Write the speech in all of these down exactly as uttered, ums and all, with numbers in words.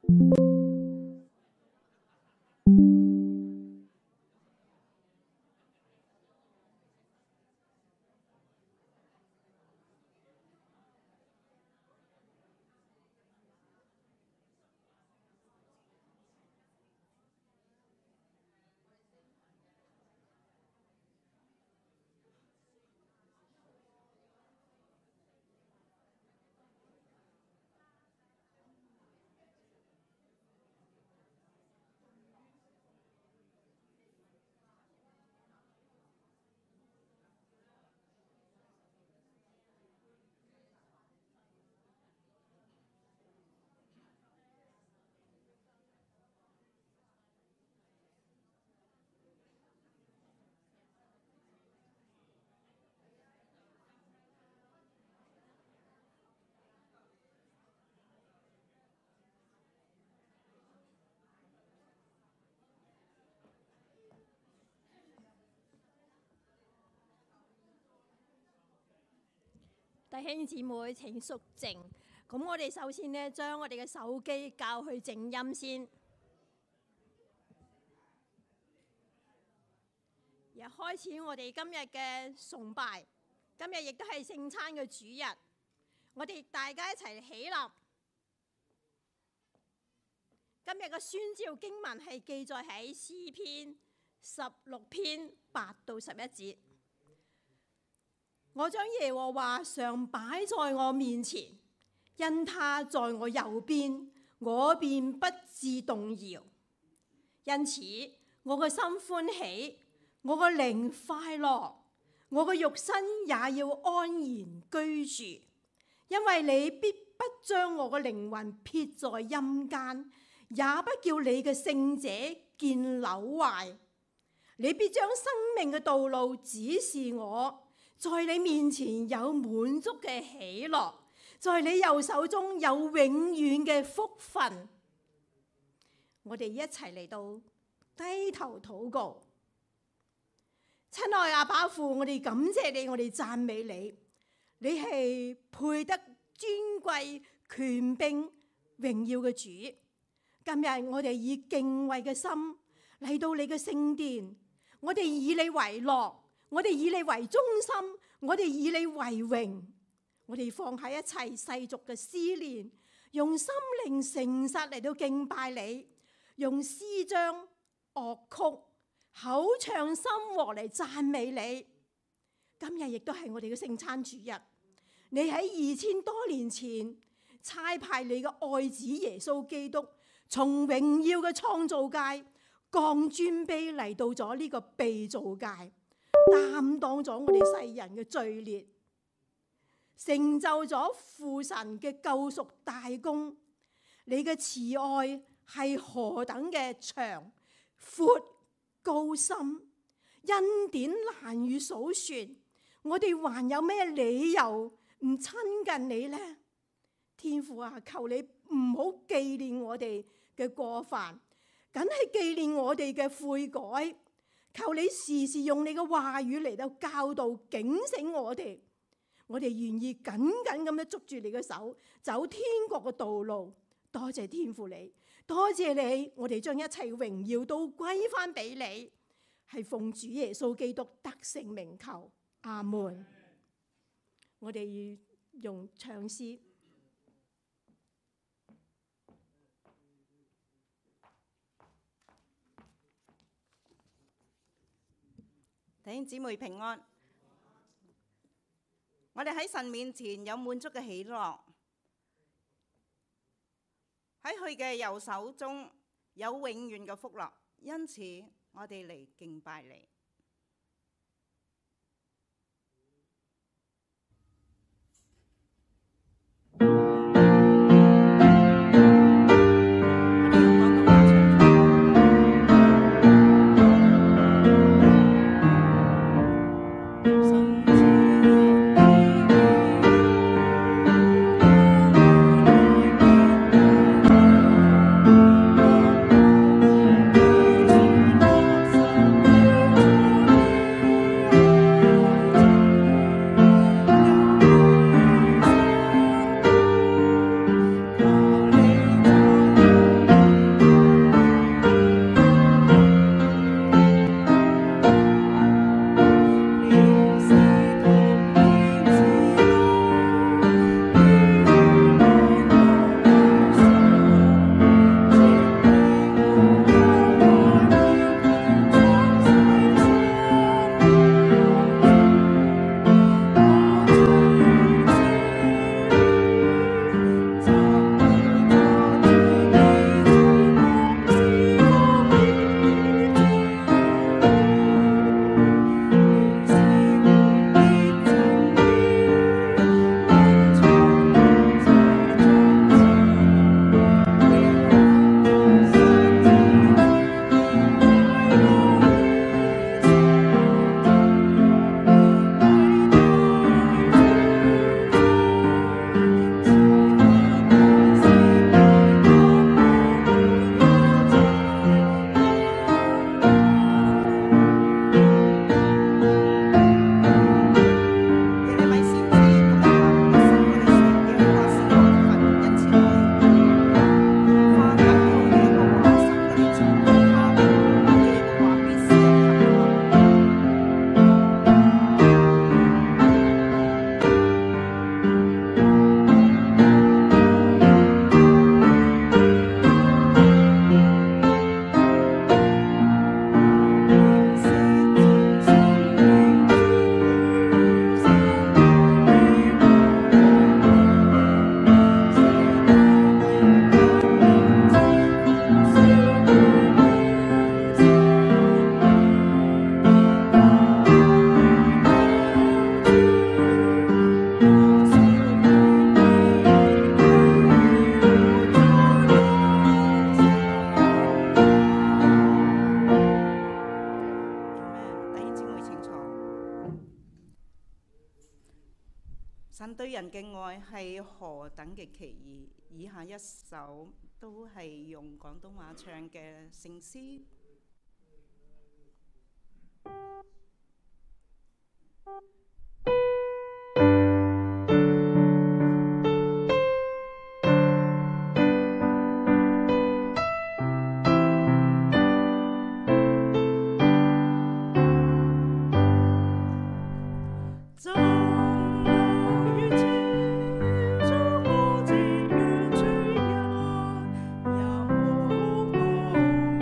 弟兄姊妹請肅靜。咁我哋首先呢，將我哋嘅手機校去靜音先。而開始我哋今日嘅崇拜，今日亦都係聖餐嘅主日。我哋大家一齊起立。今日嘅宣召經文係記載喺詩篇十六篇八到十一節。我將耶和華常擺在我面前，因他在我右邊，我便不致動搖。因此，我個心歡喜，我個靈快樂，我個肉身也要安然居住。因為你必不將我個靈魂撇在陰間，也不叫你嘅聖者見朽壞。你必將生命嘅道路指示我。在你面前有滿足嘅喜樂，在你右手中有永遠嘅福分。我哋一齊嚟到低頭禱告。親愛阿爸父，我哋感謝你，我哋讚美你，你係配得尊貴權柄榮耀嘅主。今日我哋以敬畏嘅心嚟到你嘅聖殿，我哋以你為樂。我哋以你為中心，我哋以你為榮，我哋放下一切世俗嘅思念，用心靈誠實嚟到敬拜你，用詩章、樂曲、口唱心和嚟讚美你。今日亦都係我哋嘅聖餐主日，你喺二千多年前差派你嘅愛子耶穌基督，從榮耀嘅創造界降尊卑嚟到咗呢個被造界。擔當咗我哋世人嘅罪孽，成就咗父神嘅救贖大功。你嘅慈愛係何等嘅長、闊、高深，恩典難以數算。我哋還有咩理由唔親近你呢？天父啊，求你唔好紀念我哋嘅過犯，梗係紀念我哋嘅悔改。求你時時用你嘅話語嚟到教導警醒我哋，我哋願意緊緊咁樣捉住你嘅手，走天國嘅道路。多謝天父你，多謝你，我哋將一切榮耀都歸翻俾你，係奉主耶穌基督得勝名求，阿門。我哋要用唱詩。 弟兄姊妹平安，我哋喺神面前有滿足嘅喜樂，喺佢嘅右手中有永遠嘅福樂，因此我哋嚟敬拜你。 Thank you. 人嘅愛係何等嘅奇異。以下一首都係用廣東話唱嘅聖詩。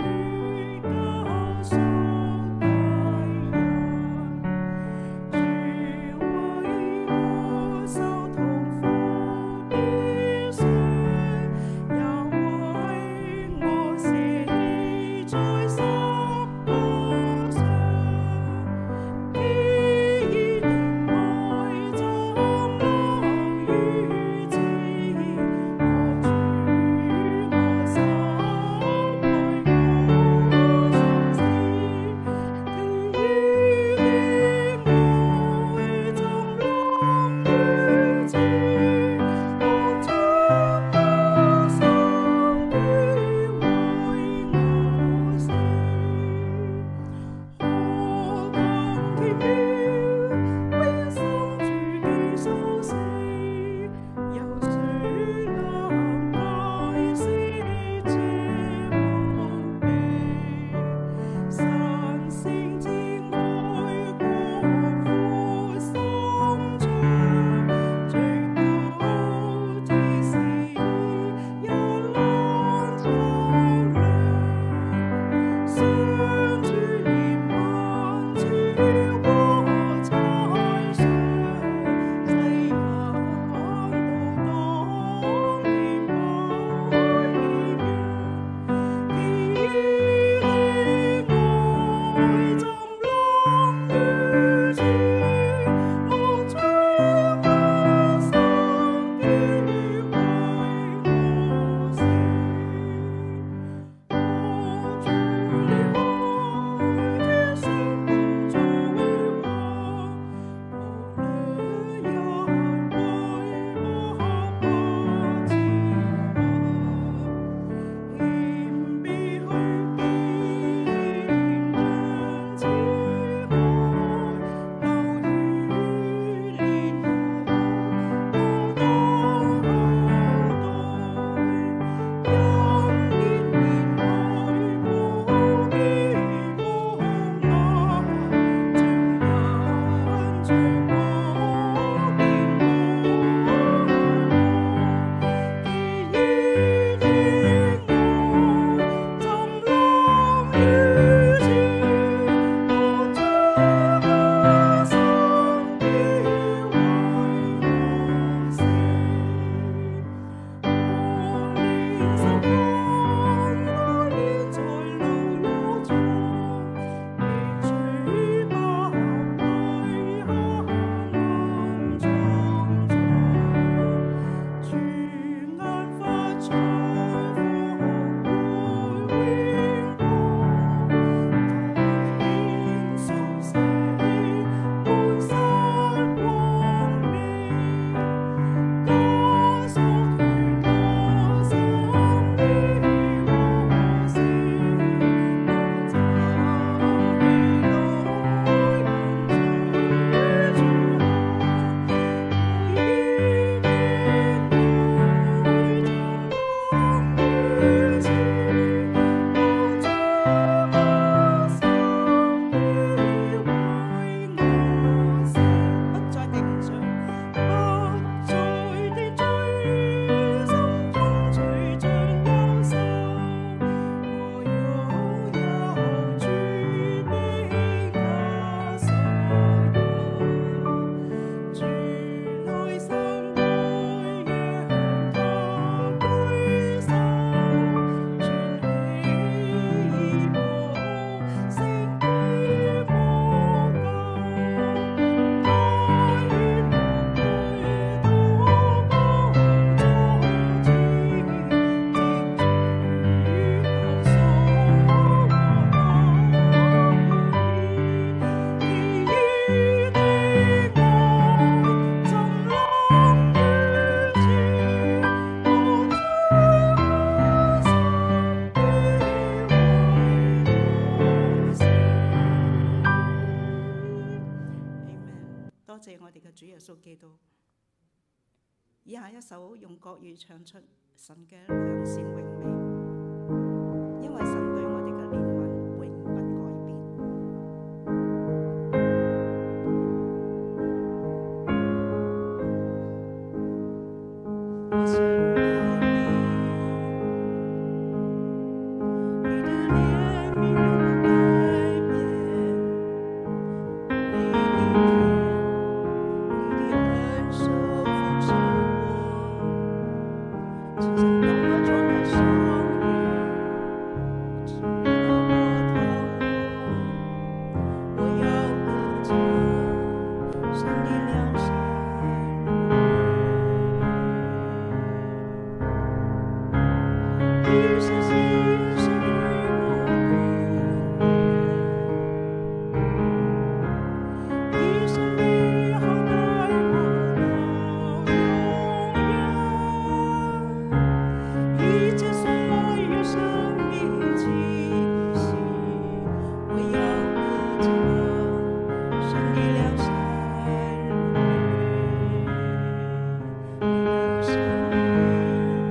主多謝我哋嘅主耶穌基督。以下一首用國語唱出神嘅良善榮美，因為神對我哋嘅憐憫永不改變。我想愛你，你的憐憫永不改變，每一天你的恩手豐盛我，清晨當我敞開雙眼，直到我躺卧，我要歌唱神的良善。一生一世對我顧念，一生你好待我到永遠，一切所有生命氣息，我要歌唱神的良善榮美，你的生命。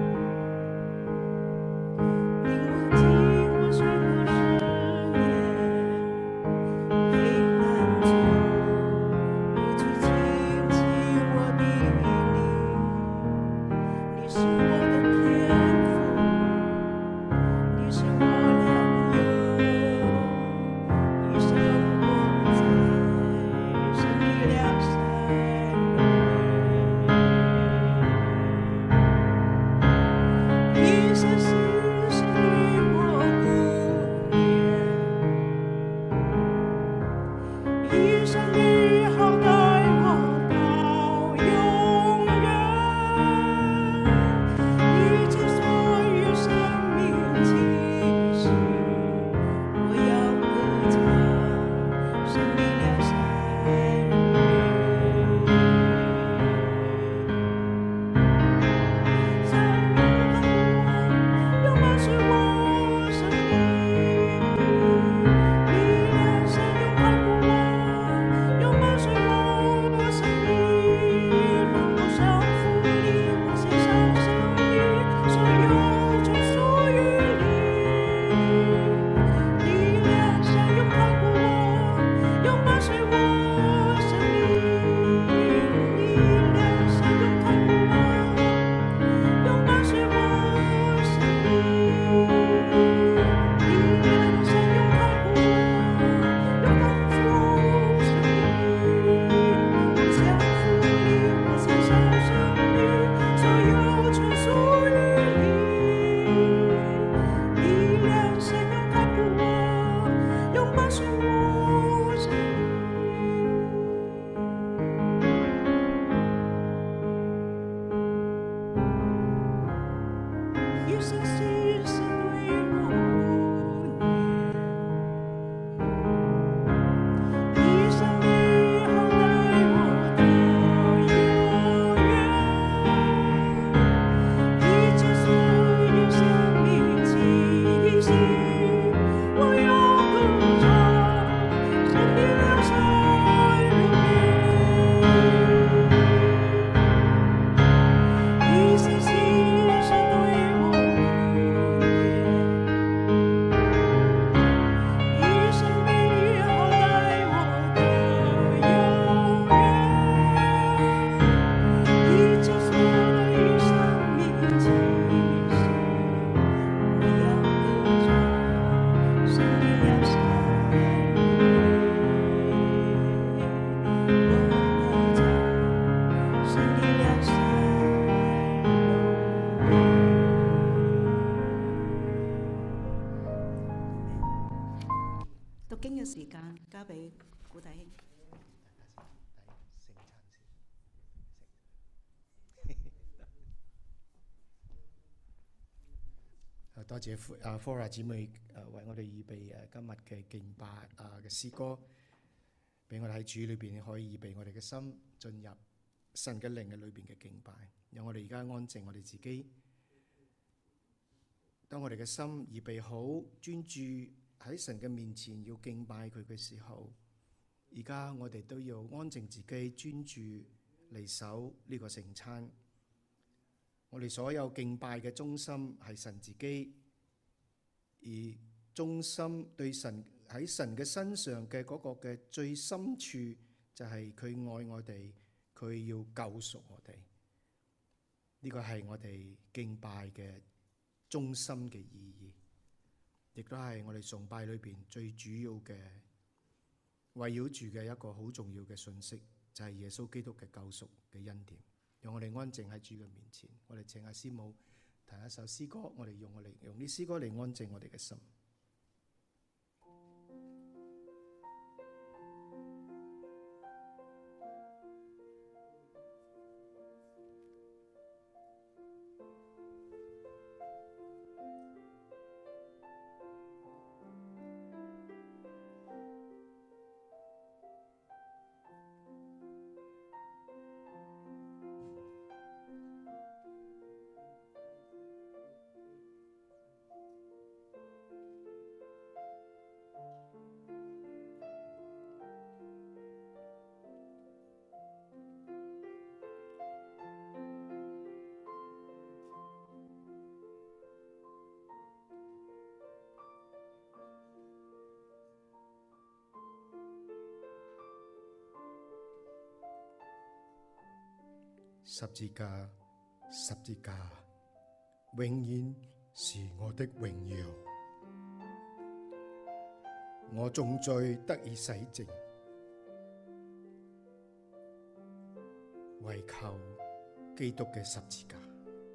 時間交俾古弟兄。 多謝啊 Flora 姊妹誒為我哋預備誒今日嘅敬拜啊嘅詩歌，俾我哋喺主裏邊可以預備我哋嘅心進入神嘅靈嘅裏邊嘅敬拜。讓我哋而家安靜我哋自己，當我哋嘅心預備好專注喺神嘅面前要敬拜佢嘅時候， 而家我哋都要安靜自己，專注嚟守呢個聖餐。我哋所有敬拜嘅中心係神自己，而中心對神喺神嘅身上嘅嗰個嘅最深處就係佢愛我哋，佢要救贖我哋。呢個係我哋敬拜嘅中心嘅意義，亦都係我哋崇拜裏邊最主要嘅圍繞住嘅一個好重要嘅信息，就係耶穌基督嘅救贖嘅恩典。讓我哋安靜喺主嘅面前，我哋請阿師母彈一首詩歌，我哋用我哋用啲詩歌嚟安靜我哋嘅心。十字架，十字架，永遠是我的榮耀。我重罪得以洗淨，唯求基督嘅十字架。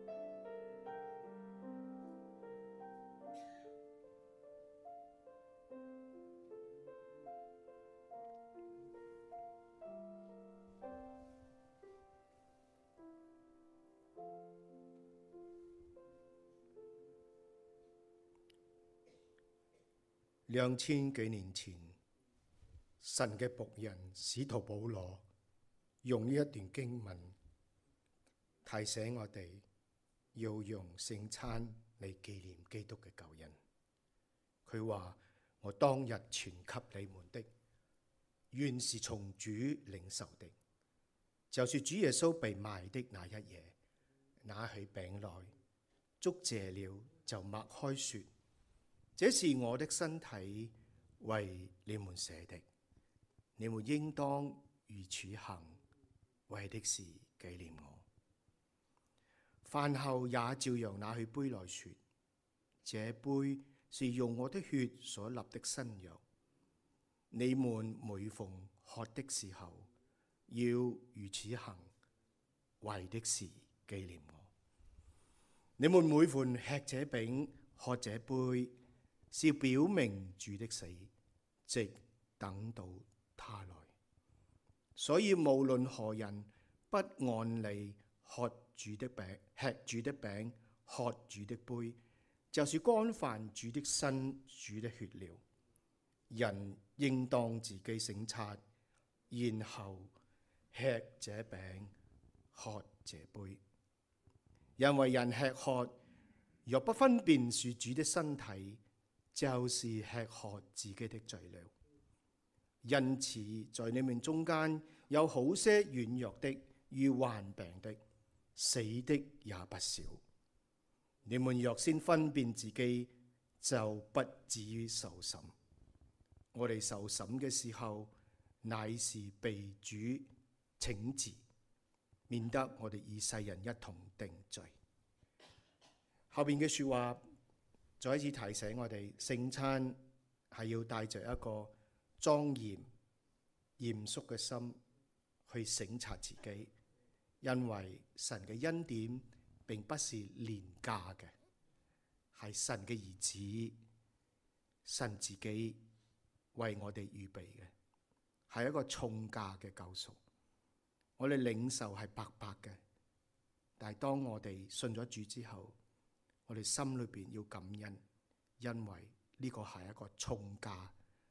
兩千幾年前，神嘅僕人使徒保羅用呢一段經文提醒我哋，要用聖餐嚟紀念基督嘅救恩。佢話：我當日傳給你們的，原是從主領受的，就是主耶穌被賣的那一夜，拿起餅來，祝謝了，就擘開說：這是我的身體，為你們捨的，你們應當如此行，為的是紀念我。飯後也照樣拿起杯來說：這杯是用我的血所立的新約，你們每逢喝的時候，要如此行，為的是紀念我。你們每逢吃這餅、喝這杯，是表明主的死，直等到他來。所以無論何人不按理喝主的餅、吃主的餅、喝主的杯，就是干犯主的身、主的血了。人應當自己省察，然後吃這餅、喝這杯。因為人吃喝，若不分辨是主的身體，就是吃喝自己的罪了。因此，在你們中間有好些軟弱的與患病的，死的也不少。你們若先分辨自己，就不至於受審。我哋受審嘅時候，乃是被主懲治，免得我哋與世人一同定罪。後邊嘅說話再一次提醒我哋，聖餐係要帶着一個莊嚴、嚴肅嘅心去省察自己，因為神嘅恩典並不是廉價嘅，係神嘅兒子，神自己為我哋預備嘅，係一個重價嘅救贖。我哋領受係白白嘅，但係當我哋信咗主之後，我哋心裏邊要感恩，因為呢個係一個重價，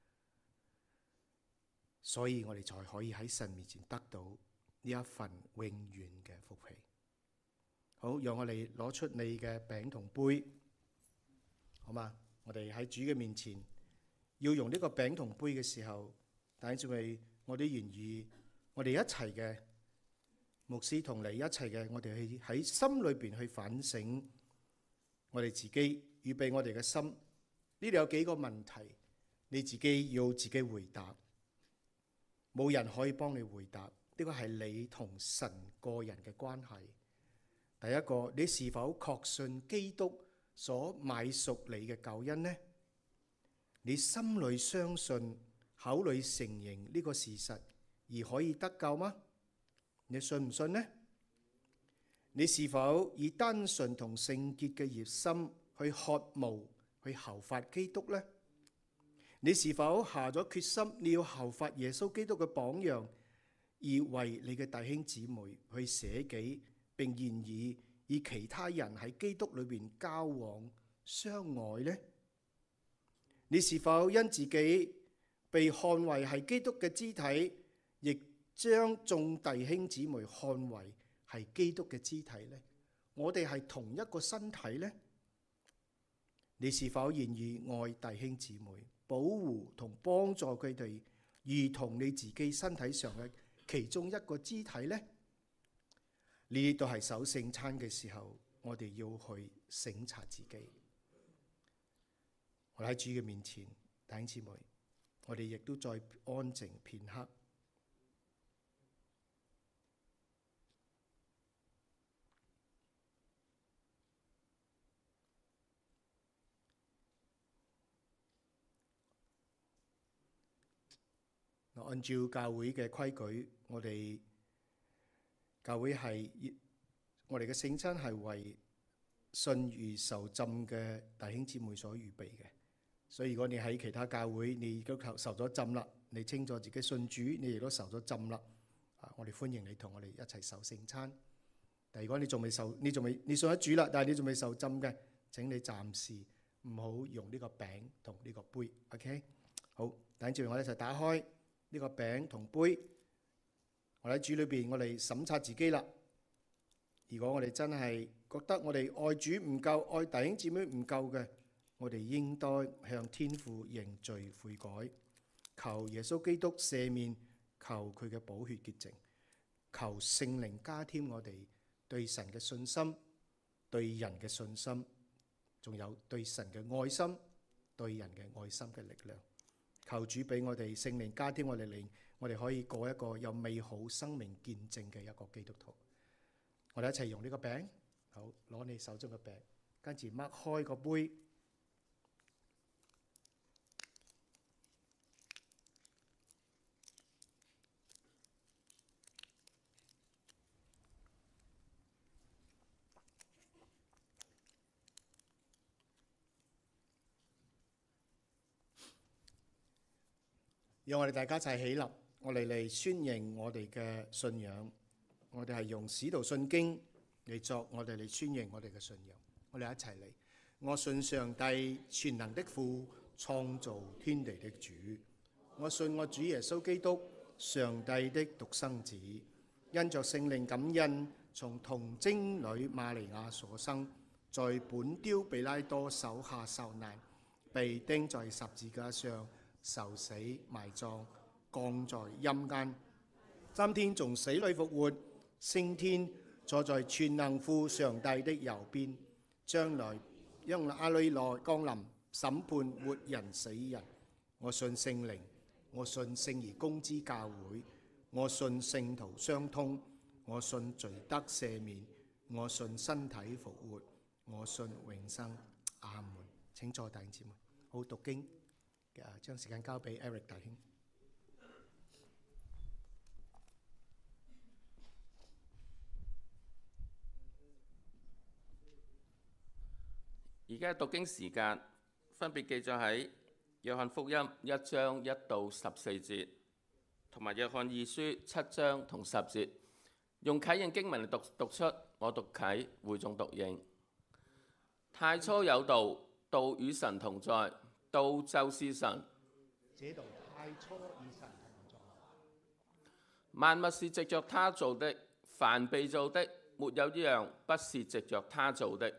所以我哋才可以喺神面前得到呢一份永遠嘅福氣。好，讓我哋攞出你嘅餅同杯，好嘛？我哋喺主嘅面前要用呢個餅同杯嘅時候，弟兄姊妹我哋願意，我哋一齊嘅牧師同你一齊嘅，我哋去喺心裏邊去反省我哋自己，預備我哋嘅心。呢度有幾個問題，你自己要自己回答，冇人可以幫你回答。呢個係你同神個人嘅關係。第一個，你是否確信基督所買贖你嘅救恩呢？你心裏相信，口裏承認呢個事實而可以得救嗎？你信唔信呢？你是否以單純同聖潔嘅熱心去渴慕去效法基督呢？你是否下咗決心你要效法耶穌基督嘅榜樣，而為你嘅弟兄姊妹去捨己，並願意以其他人喺基督裏邊交往相愛呢？你是否因自己被看為係基督嘅肢體，亦將眾弟兄姊妹看為係基督嘅肢體呢？我哋係同一個身體呢？你是否願意愛弟兄姊妹，保護同幫助佢哋，如同你自己身體上嘅其中一個肢體呢？呢啲都係守聖餐嘅時候，我哋要去省察自己。我喺主嘅面前，弟兄姊妹，我哋亦都再安靜片刻。按照教會嘅規矩，我哋教會係我哋嘅聖餐係為信與受浸嘅弟兄姊妹所預備嘅。所以如果你喺其他教會，你亦都受咗浸啦，你清楚自己信主，你亦都受咗浸啦，啊，我哋歡迎你同我哋一齊受聖餐。但如果你仲未受，你仲未你信咗主啦，但係你仲未受浸嘅，請你暫時唔好用呢個餅同呢個杯。OK， 好，等住我哋一齊打開呢個餅同杯。我喺主裏邊，我哋審察自己啦。如果我哋真係覺得我哋愛主唔夠，愛弟兄姊妹唔夠嘅，我哋應該向天父認罪悔改，求耶穌基督赦免，求佢嘅寶血潔淨，求聖靈加添我哋對神嘅信心、對人嘅信心，仲有對神嘅愛心、對人嘅愛心嘅力量。求主俾我哋聖靈加添我哋靈，我哋可以過一個有美好生命見證嘅一個基督徒。我哋一齊用呢個餅，好，攞你手中嘅餅，跟住擘開個杯。讓我哋大家一齊起立，我哋嚟宣認我哋嘅信仰。我哋係用使徒信經嚟作我哋嚟宣認我哋嘅信仰。我哋一齊嚟，我信上帝全能的父，創造天地的主。我信我主耶穌基督，上帝的獨生子，因着聖靈感孕，從童貞女瑪利亞所生，在本丟彼拉多手下受難，被釘在十字架上，受死埋葬，降在陰間，三天從死裏復活，升天，坐在全能父上帝的右邊，將來因阿里來降臨，審判活人死人。我信聖靈，我信聖而公之教會，我信聖徒相通，我信罪得赦免，我信身體復活，我信永生。阿門。請坐，弟兄姊妹。好，讀經，將時間交俾 Eric 弟兄。 而家讀經時間分別記載喺約翰福音一章一到十四節，同埋約翰二書七章同十節。用啟應經文嚟讀讀出，我讀啟，會眾讀應。太初有道，道與神同在，道就是神。 這道太初與神同在。 萬物是藉着他造的，凡被造的，沒有一樣不是藉着他造的。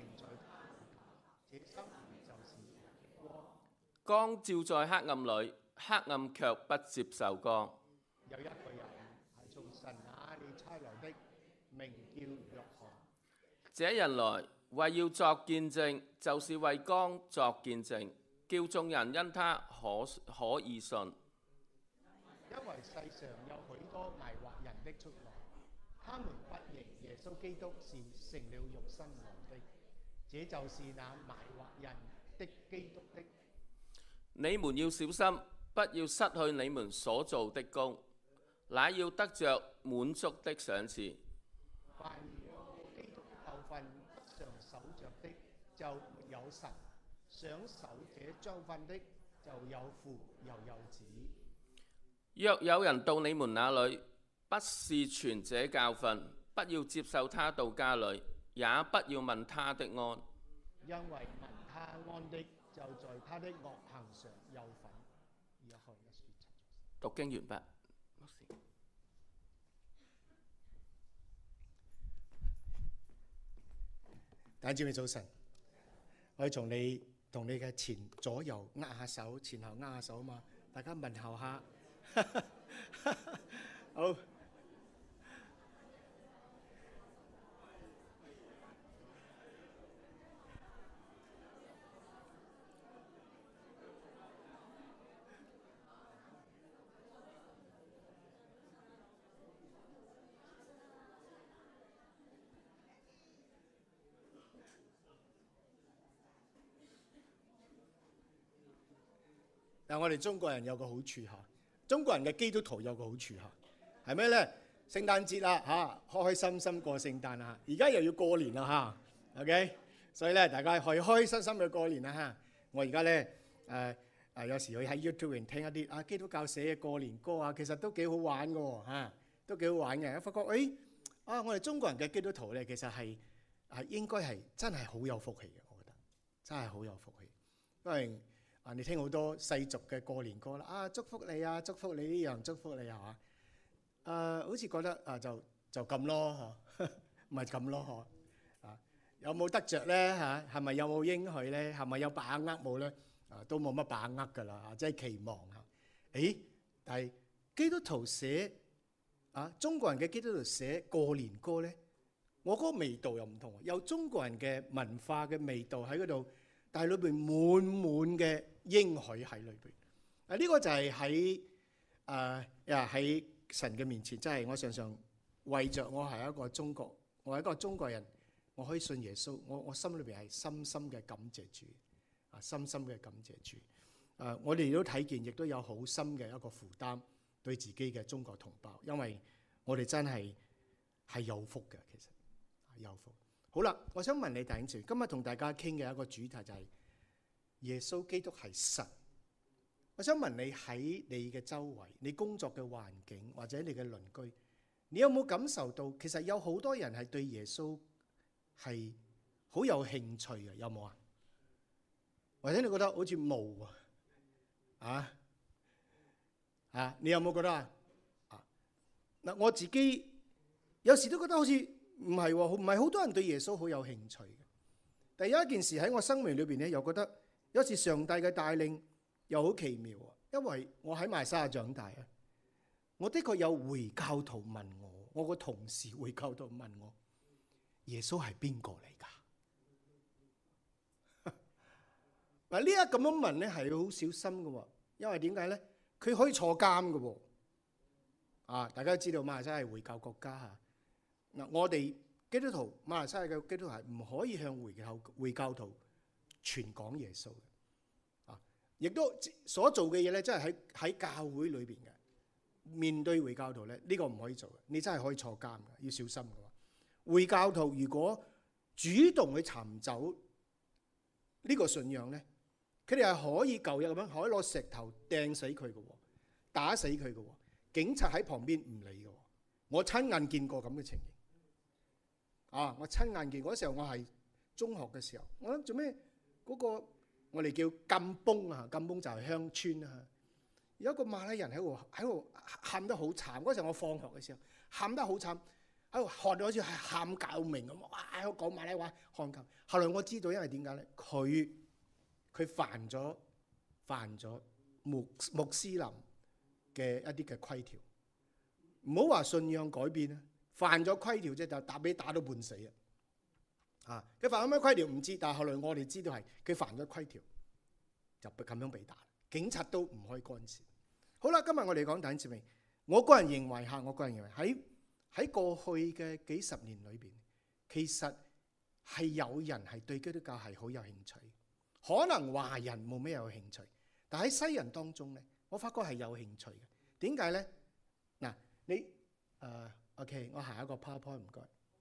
光照在黑暗裏， 黑暗卻不接受光。 有一個人係從神那裏差來的，名叫約翰。 這人來為要作見證，就是為光作見證，叫眾人因他可可以信。 因為世上有許多迷惑人的出來，他們不認耶穌基督是成了肉身來的，這就是那迷惑人的基督的。 你們要小心，不要失去你們所做的工，乃要得着滿足的賞賜。 凡基督的教訓不常守着的，就沒有神；想守這教訓的，就有父又有子。 若有人到你們那裏，不是傳這教訓，不要接受他到家裏，也不要問他的安， 因為問他安的，就在他的惡行上有份。約翰一書七章。 讀經完畢。 弟兄姊妹早晨，我哋從你同你嘅前左右握下手，前後握下手啊嘛，大家問候下。好。但我哋中國人有個好處嚇，中國人嘅基督徒有個好處嚇，係咩咧？聖誕節啦嚇，開開心心過聖誕啦，而家又要過年啦嚇 ，OK， 所以咧大家可以開開心心去過年啦嚇。我而家咧誒誒有時去喺 YouTube 聽一啲啊基督教寫嘅過年歌啊，其實都幾好玩嘅喎嚇，都幾好玩嘅。我發覺誒啊，我哋中國人嘅基督徒咧，其實係係應該係真係好有福氣嘅，我覺得真係好有福氣，因為啊！你聽好多世俗嘅過年歌啦，啊祝福你啊，祝福你呢樣，祝福你係嘛？誒，好似覺得啊，就就咁咯，嗬，咪咁咯，嗬，啊，有冇得着咧嚇？係咪有冇應許咧？係咪有把握冇咧？啊，都冇乜把握㗎啦，啊，即係期望嚇。誒，但係基督徒寫啊，中國人嘅基督徒寫過年歌咧，我嗰個味道又唔同，有中國人嘅文化嘅味道喺嗰度。但係裏邊滿滿嘅應許喺裏邊，啊呢、這個就係喺誒呀喺神嘅面前，真係我常常為着我係一個中國，我係一個中國人，我可以信耶穌，我我心裏邊係深深嘅感謝主，啊深深嘅感謝主，誒、啊、我哋都睇見，亦都有好深嘅一個負擔對自己嘅中國同胞，因為我哋真係係有福嘅，其實有福。好啦，我想問你弟兄姊妹，今日同大家傾嘅一個主題就係耶穌基督係神。我想問你喺你嘅周圍、你工作嘅環境或者你嘅鄰居，你有冇感受到其實有好多人係對耶穌係好有興趣嘅？有冇啊？或者你覺得好似冇啊？啊啊！你有冇覺得啊？啊嗱，我自己有時都覺得好似。唔係喎，唔係好多人對耶穌好有興趣嘅。但有一件事喺我生命裏邊咧，又覺得有時上帝嘅帶領又好奇妙啊。因為我喺馬來西亞長大啊，我的確有回教徒問我，我個同事回教徒問我，耶穌係邊個嚟㗎？嗱呢一咁樣問咧係好小心嘅喎，因為點解咧？佢可以坐監嘅喎。啊，大家都知道馬來西亞係回教國家嚇。嗱，我哋基督徒馬來西亞嘅基督徒係唔可以向回教回教徒傳講耶穌嘅，啊，亦都所做嘅嘢咧，真係喺喺教會裏邊嘅面對回教徒咧，呢個唔可以做嘅，你真係可以坐監嘅，要小心嘅喎。回教徒如果主動去尋走呢個信仰咧，佢哋係可以舊日咁樣，可以攞石頭掟死佢嘅喎，打死佢嘅喎，警察喺旁邊唔理嘅喎，我親眼見過咁嘅情形。啊！我親眼見嗰時候，我係中學嘅時候，我諗做咩嗰個我哋叫禁崩啊，禁崩就係鄉村啊。有一個馬來人喺度喺度喊得好慘。嗰時候我放學嘅時候，喊得好慘，喺度喊到好似係喊救命咁。哇！喺度講馬來話喊救。後來我知道，因為點解咧？佢佢犯咗犯咗穆穆斯林嘅一啲嘅規條。唔好話信仰改變啊，犯咗規條啫，就打俾打到半死啊！啊，佢犯咗咩規條唔知，但係後來我哋知道係佢犯咗規條，就咁樣被打，警察都唔可以干涉。好啦，今日我哋講弟兄姊妹，我個人認為嚇，我個人認為喺喺過去嘅幾十年裏邊，其實係有人係對基督教係好有興趣，可能華人冇咩有興趣，但喺西人當中咧，我發覺係有興趣嘅。點解咧？嗱，你誒、呃、OK， 我下一個 PowerPoint 唔該。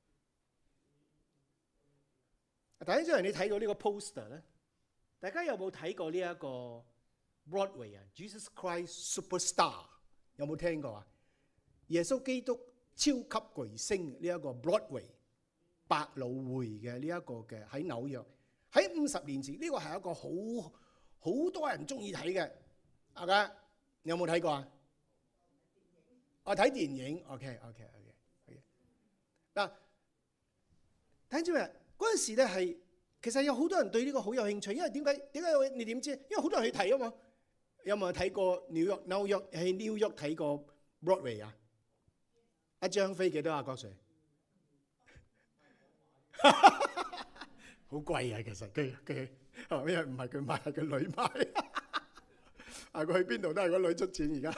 第一張你睇過呢個 poster 咧，大家有冇睇過呢一個 Broadway 啊 ？Jesus Christ Superstar 有冇聽過啊？耶穌基督超級巨星呢一個 Broadway 百老匯嘅呢一個嘅喺紐約，喺五十年前呢個係一個好好多人中意睇嘅，大家有冇睇過啊？我睇電影 ，OK OK OK OK。嗱，睇住咩？嗰陣時咧係其實有好多人對呢個好有興趣，因為點解？點解你點知？因為好多人去睇啊嘛。有冇睇過紐約紐約喺紐約睇過 Broadway 啊？一張飛幾多啊？郭 Sir？ 好貴啊！其實佢佢因為唔係佢買，係佢女買。啊！佢去邊度都係個女出錢而家。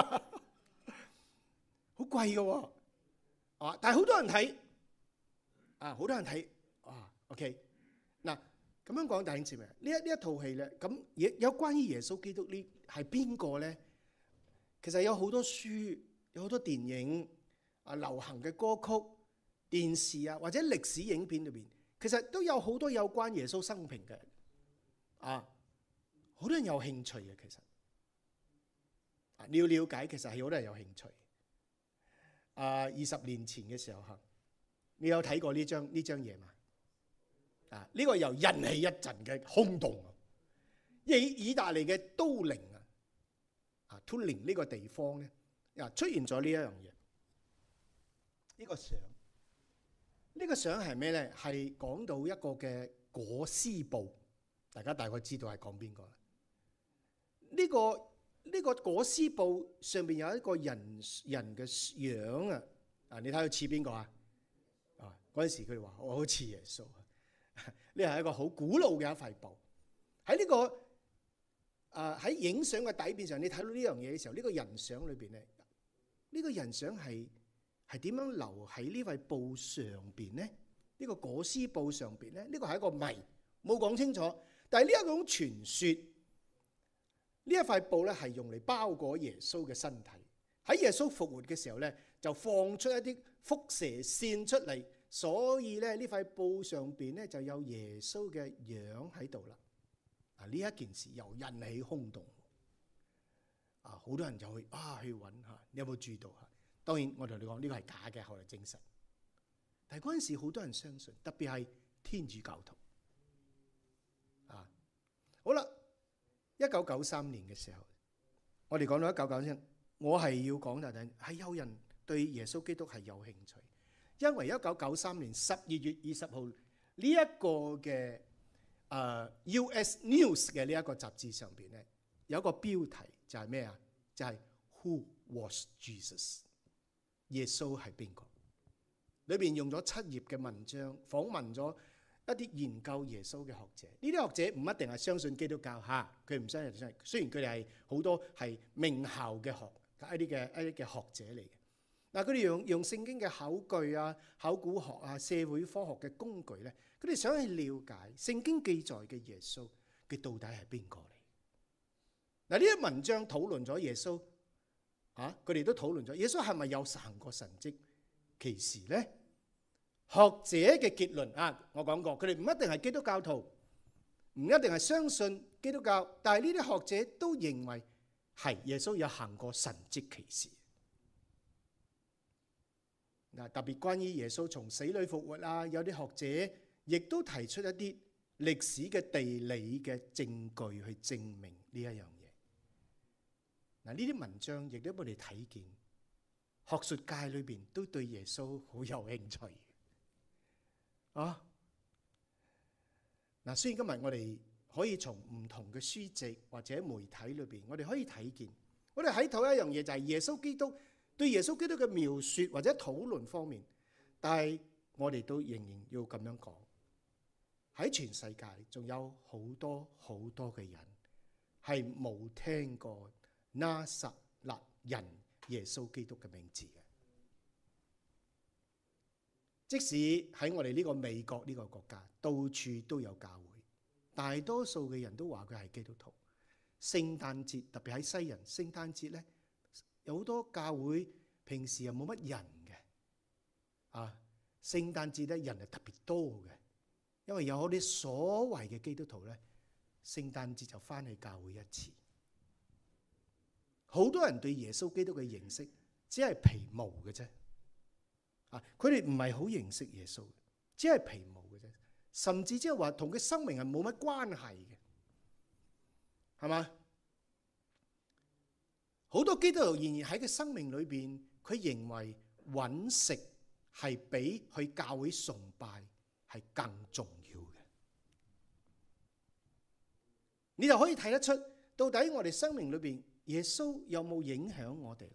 好貴嘅喎，啊！但係好多人睇，啊！好多人睇。啊 ，OK， 嗱咁樣講，弟兄姊妹，呢一呢一套戲咧，咁有關於耶穌基督呢係邊個咧？其實有好多書，有好多電影啊，流行嘅歌曲、電視啊，或者歷史影片裏邊，其實都有好多有關耶穌生平嘅，啊，好多人有興趣嘅，其實，啊，你要了解，其實係好多人有興趣。啊，二十年前嘅時候嚇，你有睇過呢張呢張嘢嘛？啊！呢個又引起一陣嘅轟動啊！意意大利嘅都靈啊，啊都靈呢個地方咧，啊出現咗呢一樣嘢。呢個相，呢個相係咩咧？係講到一個嘅裹屍布，大家大概知道係講邊個啦？呢個呢個裹屍布上邊有一個人人嘅樣啊！啊，你睇佢似邊個啊？啊，嗰陣時佢哋話我好似耶穌。呢係一個好古老嘅一塊布，喺呢個啊喺影相嘅底面上，你睇到呢樣嘢嘅時候，呢個人相裏邊咧，呢個人相係係點樣留喺呢塊布上邊咧？呢個裹屍布上邊咧，呢個係一個謎，冇講清楚。但係呢一種傳說，呢一塊布咧係用嚟包裹耶穌嘅身體。喺耶穌復活嘅時候咧，就放出一啲輻射線出嚟。所以咧，呢塊布上邊咧就有耶穌嘅樣喺度啦。啊，呢一件事又引起轟動。啊，好多人就去啊去揾下，你有冇注意到嚇？當然，我同你講呢個係假嘅，後來證實。但係嗰陣時好多人相信，特別係天主教徒。啊，好啦，一九九三年嘅時候，我哋講到一九九三，我係要講就係係有人對耶穌基督係有興趣。因為一九九三年十二月二十號呢一個嘅誒 U S News 嘅呢一個雜誌上邊咧，有一個標題就係咩啊？就係 Who was Jesus？ 耶穌係邊個？裏邊用咗七頁嘅文章，訪問咗一啲研究耶穌嘅學者。呢啲學者唔一定係相信基督教嚇，佢唔相信。雖然佢哋係好多係名校嘅學一啲嘅一啲嘅學者嚟嘅。嗱，佢哋用用聖經嘅口句啊、考古學啊、社會科學嘅工具咧，佢哋想去了解聖經記載嘅耶穌佢到底係邊個嚟？嗱，呢啲文章討論咗耶穌，啊，佢哋都討論咗耶穌係咪有行過神蹟奇事咧？學者嘅結論啊，我講過，佢哋唔一定係基督教徒，唔一定係相信基督教，但係呢啲學者都認為係耶穌有行過神蹟奇事。嗱，特別關於耶穌從死裏復活啊，有啲學者亦都提出一啲歷史嘅地理嘅證據去證明呢一樣嘢。嗱，呢啲文章亦都俾我哋睇見，學術界裏邊都對耶穌好有興趣。啊，嗱，雖然今日我哋可以從唔同嘅書籍或者媒體裏邊，我哋可以睇見，我哋睇到一樣嘢就係耶穌基督對耶穌基督嘅描述或者討論方面，但係我哋都仍然要咁樣講，喺全世界仲有好多好多嘅人係冇聽過拿撒勒人耶穌基督嘅名字嘅。即使喺我哋呢個美國呢個國家，到處都有教會，大多數嘅人都話佢係基督徒。聖誕節特別喺西人，聖誕節咧有好多教會平時又冇乜人嘅，啊，聖誕節咧人係特別多嘅，因為有好啲所謂嘅基督徒咧，聖誕節就翻去教會一次。好多人對耶穌基督嘅認識只係皮毛嘅啫。啊！佢哋唔係好認識耶穌，只係皮毛嘅啫，甚至即係話同佢生命係冇乜關係嘅，係嘛？好多基督徒仍然喺佢生命裏邊，佢認為揾食係比去教會崇拜係更重要嘅。你就可以睇得出，到底我哋生命裏邊耶穌有冇影響我哋咧？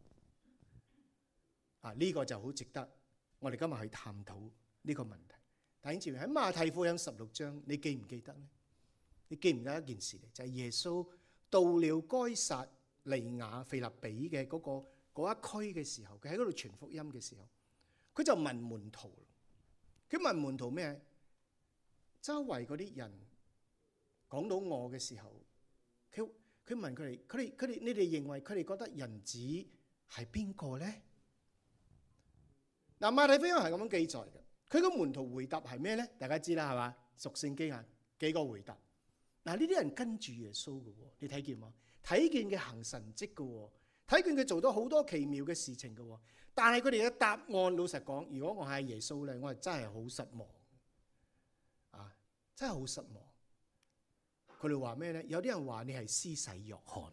啊！呢個就好值得我哋今日去探討呢個問題。弟兄姊妹，喺馬太福音十六章，你記唔記得呢？你記唔記得一件事咧？就係耶穌到了該撒利亞腓立比嘅嗰個嗰一區嘅時候，佢喺嗰度傳福音嘅時候，佢就問門徒，佢問門徒咩？周圍嗰啲人講到我嘅時候，佢佢問佢哋，佢哋佢哋，你哋認為佢哋覺得人子係邊個咧？嗱，馬太福音係咁樣記載嘅，佢個門徒回答係咩咧？大家知啦，係嘛？讀聖經啊，幾個回答。嗱，呢啲人跟住耶穌嘅喎，你睇見嗎？睇見佢行神蹟嘅喎，睇見佢做到好多奇妙嘅事情嘅喎。但係佢哋嘅答案，老實講，如果我係耶穌咧，我係真係好失望啊！真係好失望。佢哋話咩咧？有啲人話你係施洗約翰，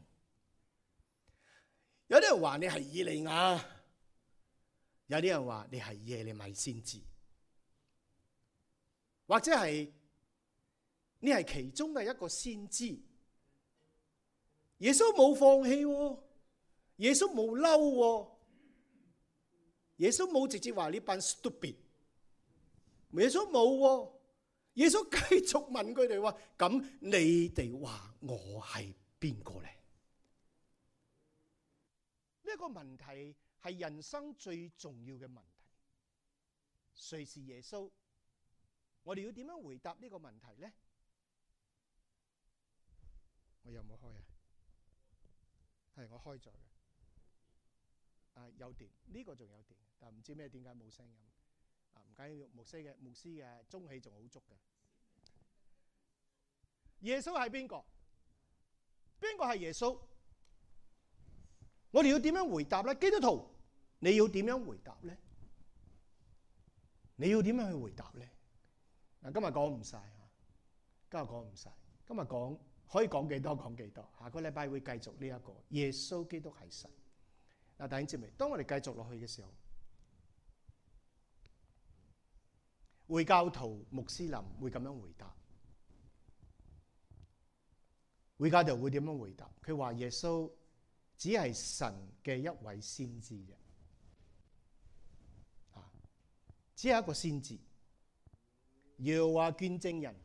有啲人話你係以利亞。有啲人話你係耶利米先知，或者係你係其中嘅一個先知。耶穌冇放棄喎，耶穌冇嬲喎，耶穌冇直接話呢班 stupid， 耶穌冇喎，耶穌繼續問佢哋話：咁你哋話我係邊個咧？呢一個問題係人生最重要嘅問題，誰是耶穌？我哋要點樣回答呢個問題呢？我有冇開啊？係我開咗嘅。啊，有電，呢個仲有電，但唔知咩點解冇聲音。啊，唔緊要，牧師嘅牧師嘅中氣仲好足嘅。耶穌係邊個？邊個係耶穌？我哋要點樣回答咧？基督徒，你要點樣回答咧？你要點樣去回答咧？嗱，今日講唔晒嚇，今日講唔晒，今日講可以講幾多講幾多，下個禮拜會繼續呢一個耶穌基督係神。嗱，弟兄姊妹，當我哋繼續落去嘅時候，回教徒穆斯林會咁樣回答，回教徒會點樣回答？佢話耶穌只係神嘅一位先知啫，啊，只係一個先知。耶和華見證人，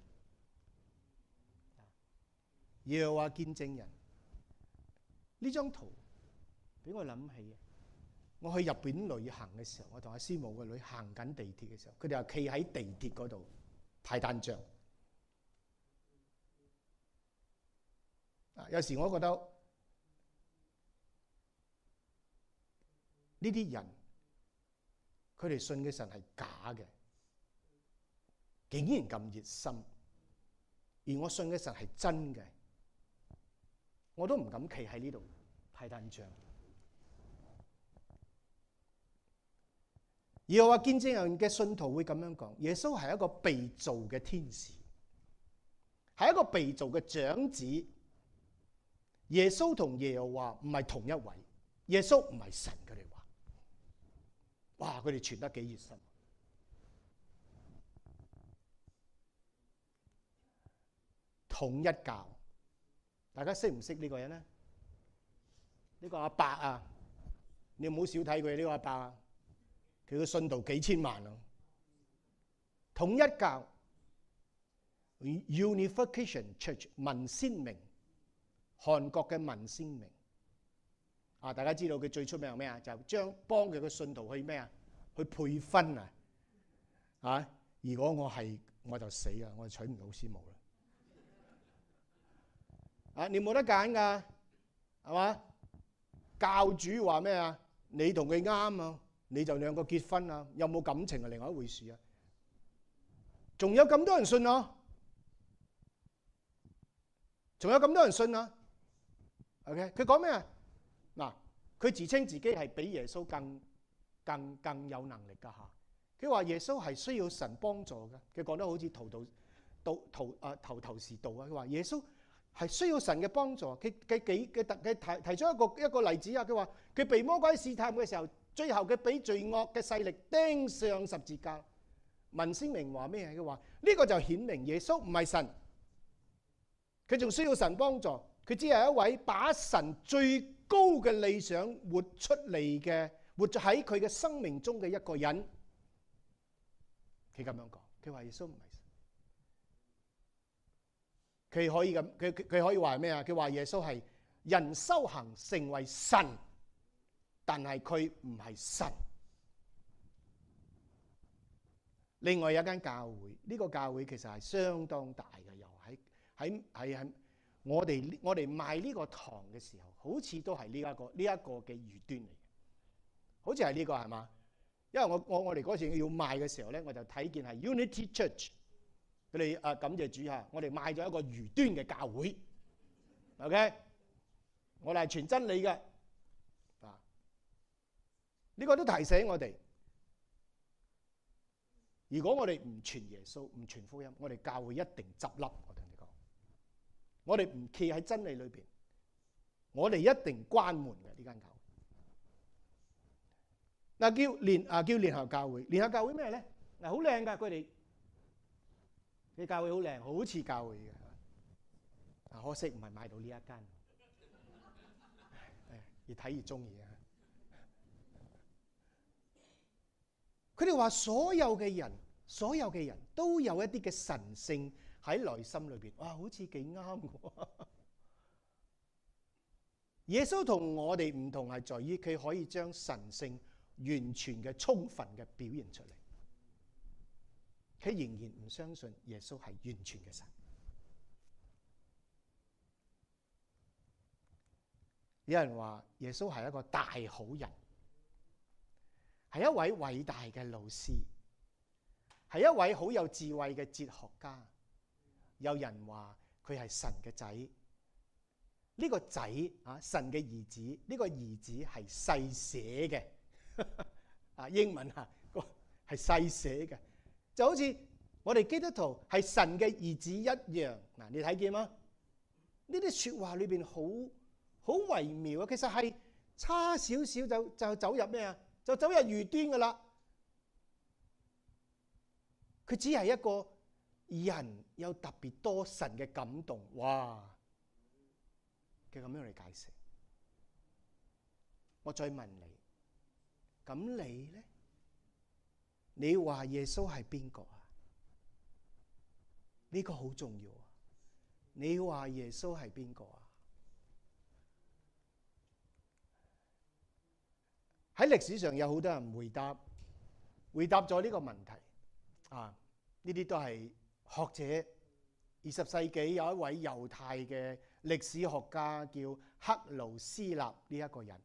耶和華見證人。呢張圖俾我諗起，我去日本旅行嘅時候，我同阿師母個女行緊地鐵嘅時候，佢哋又企喺地鐵嗰度派單張。啊，有時我覺得呢啲人，佢哋信嘅神係假嘅，竟然咁熱心，而我信嘅神係真嘅，我都唔敢企喺呢度派單張。而我話見證人嘅信徒會咁樣講：耶穌係一個被造嘅天使，係一個被造嘅長子。耶穌同耶和華唔係同一位，耶穌唔係神。佢哋話：哇！佢哋傳得幾熱心。 統一教。大家識唔識呢個人咧？呢個阿伯啊，你唔好少睇佢呢個阿伯啊，佢嘅信徒幾千萬啊！統一教 Unification Church 文鮮明，韓國嘅文鮮明啊！大家知道佢最出名係咩啊？就將幫佢嘅信徒去咩啊？去配分啊！啊！如果我係我就死啦，我就娶唔到師母啦！啊！你冇得揀㗎，係嘛？教主話咩啊？你同佢啱啊，你就兩個結婚啊，有冇感情係另外一回事啊！仲有咁多人信啊！仲有咁多人信啊 ！OK， 佢講咩啊？嗱，佢自稱自己係比耶穌更更更有能力㗎嚇。佢話耶穌係需要神幫助嘅。佢講得好似頭頭到頭啊頭頭是道啊！佢話耶穌係需要神嘅幫助。佢佢幾佢特佢提提出一個一個例子啊！佢話佢被魔鬼試探嘅時候，最後佢俾罪惡嘅勢力釘上十字架。文鮮明話咩？佢話呢個就顯明耶穌唔係神，佢仲需要神幫助。佢只係一位把神最高嘅理想活出嚟嘅，活喺佢嘅生命中嘅一個人。佢咁樣講，佢話耶穌唔係神，佢可以咁，佢佢可以話咩啊？佢話耶穌係人修行成為神，但係佢唔係神。另外有一間教會，呢個教會其實係相當大嘅，又喺喺喺喺我哋我哋賣呢個堂嘅時候，好似都係呢一個呢一個嘅異端嚟嘅，好似係呢個係嘛？因為我我我哋嗰時要賣嘅時候咧，我就睇見係 Unity Church， 佢哋啊感謝主嚇，我哋賣咗一個異端嘅教會 ，OK， 我哋係傳真理嘅啊，呢個都提醒我哋。如果我哋唔傳耶穌，唔傳福音，我哋教會一定執笠。我同你講，我哋唔企喺真理裏邊，我哋一定關門嘅呢間教會。嗱，叫聯啊叫聯合教會，聯合教會咩咧？嗱，好靚噶，佢哋嘅教會好靚，好似教會嘅。啊，可惜唔係買到呢一間，越睇越中意啊！佢哋話所有嘅人，所有嘅人都有一啲嘅神性喺內心裏邊，哇，好似幾啱喎！耶穌同我哋唔同係在於佢可以將神性完全嘅、充分嘅表現出嚟。佢仍然唔相信耶穌係完全嘅神。有人話耶穌係一個大好人。係一位偉大嘅老師，係一位好有智慧嘅哲學家。有人話佢係神嘅仔，呢個仔啊，神嘅兒子，呢個兒子係細寫嘅，啊英文啊個係細寫嘅，就好似我哋基督徒係神嘅兒子一樣。嗱，你睇見嗎？呢啲説話裏邊好好微妙啊，其實係差少少就就走入咩啊？就走入異端噶啦！佢只係一個人有特別多神嘅感動，哇！佢咁樣嚟解釋。我再問你，咁你咧？你話耶穌係邊個啊？呢個好重要啊！你話耶穌係邊個啊？喺歷史上有好多人回答，回答咗呢個問題啊！呢啲都係學者。二十世紀有一位猶太嘅歷史學家叫克勞斯納呢一個人，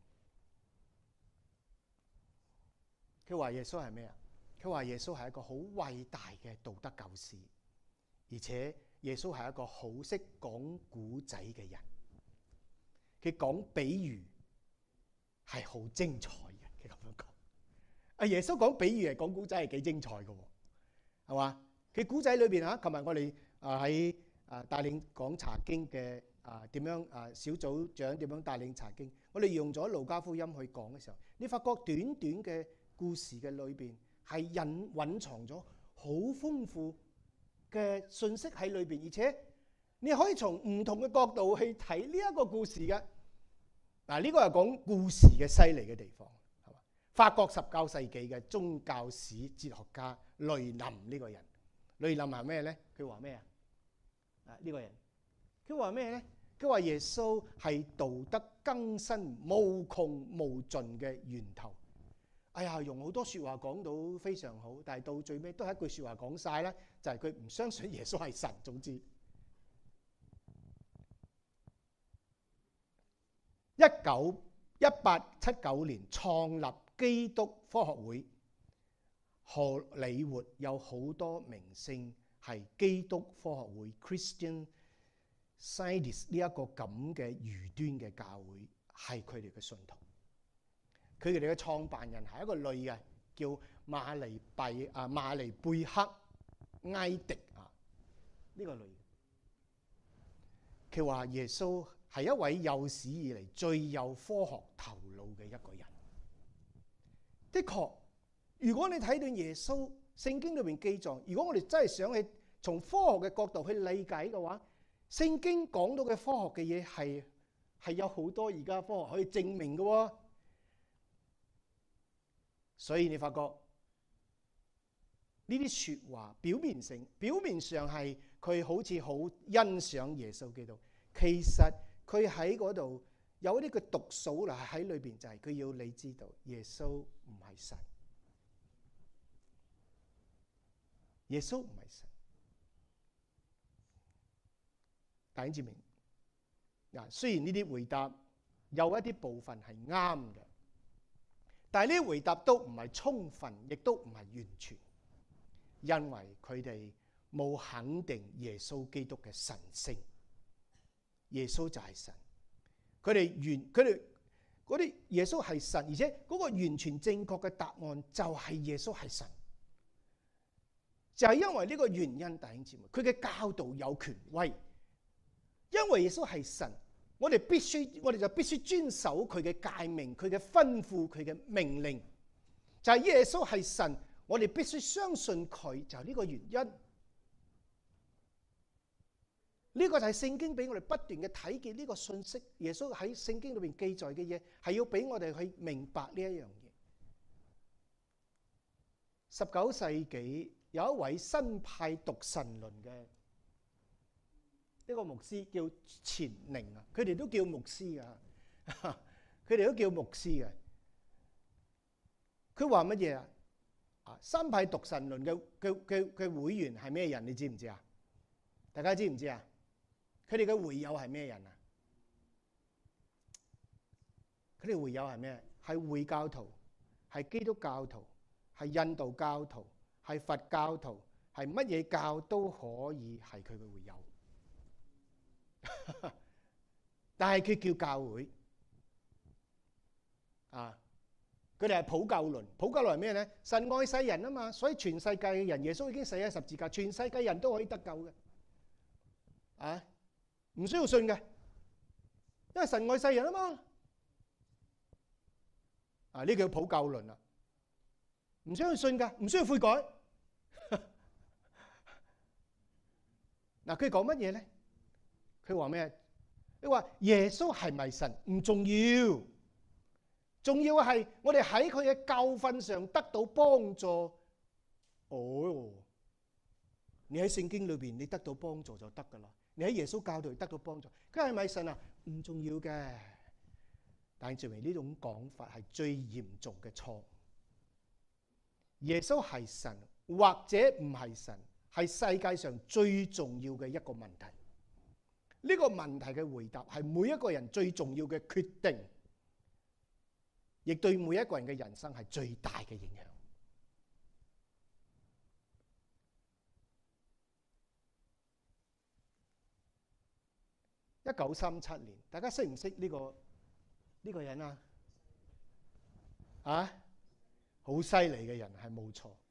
佢話耶穌係咩啊？佢話耶穌係一個好偉大嘅道德教師，而且耶穌係一個好識講古仔嘅人。佢講比喻係好精彩。佢咁樣講，阿耶穌講比喻係講古仔係幾精彩嘅喎，係嘛？佢古仔裏邊嚇，琴日我哋啊喺啊帶領講查經嘅啊點樣啊小組長點樣帶領查經，我哋用咗路加福音去講嘅時候，你發覺短短嘅故事嘅裏邊係隱隱藏咗好豐富嘅信息喺裏邊，而且你可以從唔同嘅角度去睇呢一個故事嘅。嗱，呢個係講故事嘅犀利嘅地方，係嘛？法國十九世紀嘅宗教史哲學家雷林呢個人，雷林係咩咧？佢話咩啊？啊，呢個人，佢話咩咧？佢話耶穌係道德更新無窮無盡嘅源頭。哎呀，用好多説話講到非常好，但係到最尾都係一句説話講晒啦，就係佢唔相信耶穌係神。總之，一九一八七九年創立基督科學會，荷里活有好多明星係基督科學會 （Christian Scientist） 呢一個咁嘅異端嘅教會，係佢哋嘅信徒。佢哋嘅創辦人係一個女嘅，叫馬尼貝啊馬尼貝克埃迪啊，呢、這個女。佢話耶穌係一位有史以嚟最有科學頭腦嘅一個人。的確，如果你睇到耶穌聖經裏面記載，如果我哋真係想去從科學嘅角度去理解嘅話，聖經講到嘅科學嘅嘢係係有好多而家科學可以證明嘅喎。所以你發覺呢啲説話表面性表面上係佢好似好欣賞耶穌基督，其實佢喺嗰度有一啲嘅毒素啦喺裏邊，就係佢要你知道耶穌唔係神，耶穌唔係神。弟兄姊妹，嗱，雖然呢啲回答有一啲部分係啱嘅，但係呢啲回答都唔係充分，亦都唔係完全，因為佢哋冇肯定耶穌基督嘅神性。耶穌就係神，佢哋完佢哋嗰啲耶穌係神，而且嗰個完全正確嘅答案就係耶穌係神，就係因為呢個原因，弟兄姊妹，佢嘅教導有權威，因為耶穌係神。我哋必須，我哋就必須遵守佢嘅誡命、佢嘅吩咐、佢嘅命令。就係耶穌係神，我哋必須相信佢，就係呢個原因。呢個就係聖經俾我哋不斷嘅睇見呢個信息。耶穌喺聖經裏邊記載嘅嘢，係要俾我哋去明白呢一樣嘢。十九世紀有一位新派讀神論嘅一個牧師叫錢寧啊，佢哋都叫牧師啊，佢哋都叫牧師啊。佢話乜嘢啊？啊，新派讀神論嘅嘅嘅嘅會員係咩人？你知唔知啊？大家知唔知啊？佢哋嘅會友係咩人啊？佢哋會友係咩？係會教徒，係基督教徒，係印度教徒，係佛教徒，係乜嘢教都可以係佢嘅會友。但係佢叫教會啊，佢哋係普救論。普救論係咩咧？神愛世人啊嘛，所以全世界嘅人，耶穌已經死喺十字架，全世界人都可以得救嘅，啊，唔需要信嘅，因為神愛世人啊嘛。啊，呢叫普救論啊，唔需要信噶，唔需要悔改。嗱，佢講乜嘢咧？佢話咩？你話耶穌係咪神唔重要，重要嘅係我哋喺佢嘅教訓上得到幫助。哦，你喺聖經裏邊你得到幫助就得噶啦，你喺耶穌教導得到幫助，佢係咪神啊？唔重要嘅。但係證明呢種講法係最嚴重嘅錯誤。耶穌係神或者唔係神，係世界上最重要嘅一個問題。呢個問題嘅回答係每一個人最重要嘅決定，亦對每一個人嘅人生係最大嘅影響。一九三七年，大家識唔識呢個呢個人啊？啊，好犀利嘅人係冇錯，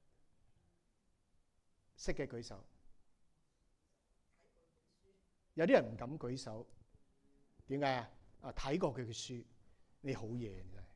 識嘅舉手。有啲人唔敢舉手，點解啊？啊，睇過佢嘅書，你好嘢真係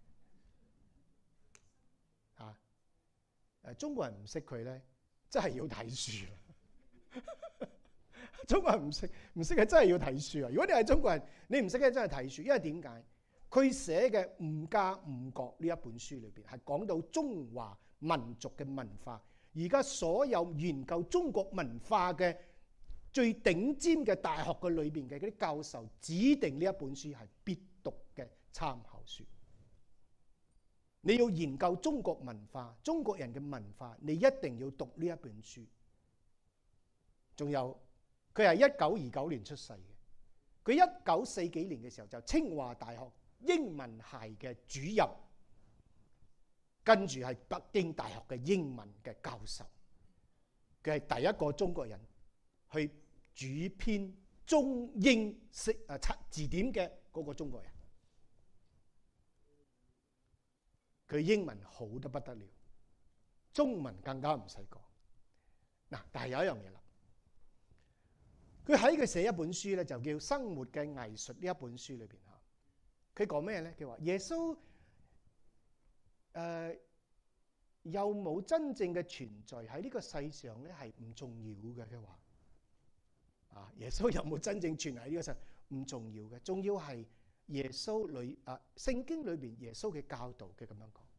嚇。誒，中國人唔識佢咧，真係要睇書啦。 中國人唔識唔識嘅真係要睇書啊！如果你係中國人，你唔識嘅真係睇書，因為點解？佢寫嘅《誤家誤國》呢一本書裏邊係講到中華民族嘅文化。而家所有研究中國文化嘅最頂尖嘅大學嘅裏邊嘅嗰啲教授指定呢一本書係必讀嘅參考書。你要研究中國文化、中國人嘅文化，你一定要讀呢一本書。仲有佢係一九二九年出世嘅，佢一九四幾年嘅時候就清華大學英文系嘅主任，跟住係北京大學嘅英文嘅教授。佢係第一個中國人去主編中英識啊字典嘅嗰個中國人。佢英文好得不得了，中文更加唔使講。嗱，但係有一樣嘢啦，佢喺佢寫一本書咧，就叫《生活嘅藝術》呢一本書裏邊嚇，佢講咩咧？佢話耶穌誒、呃、有冇真正嘅存在喺呢個世上咧，係唔重要嘅。佢話啊，耶穌有冇真正存喺呢個世唔重要嘅，重要係耶穌裏啊聖經裏邊耶穌嘅教導嘅咁樣講。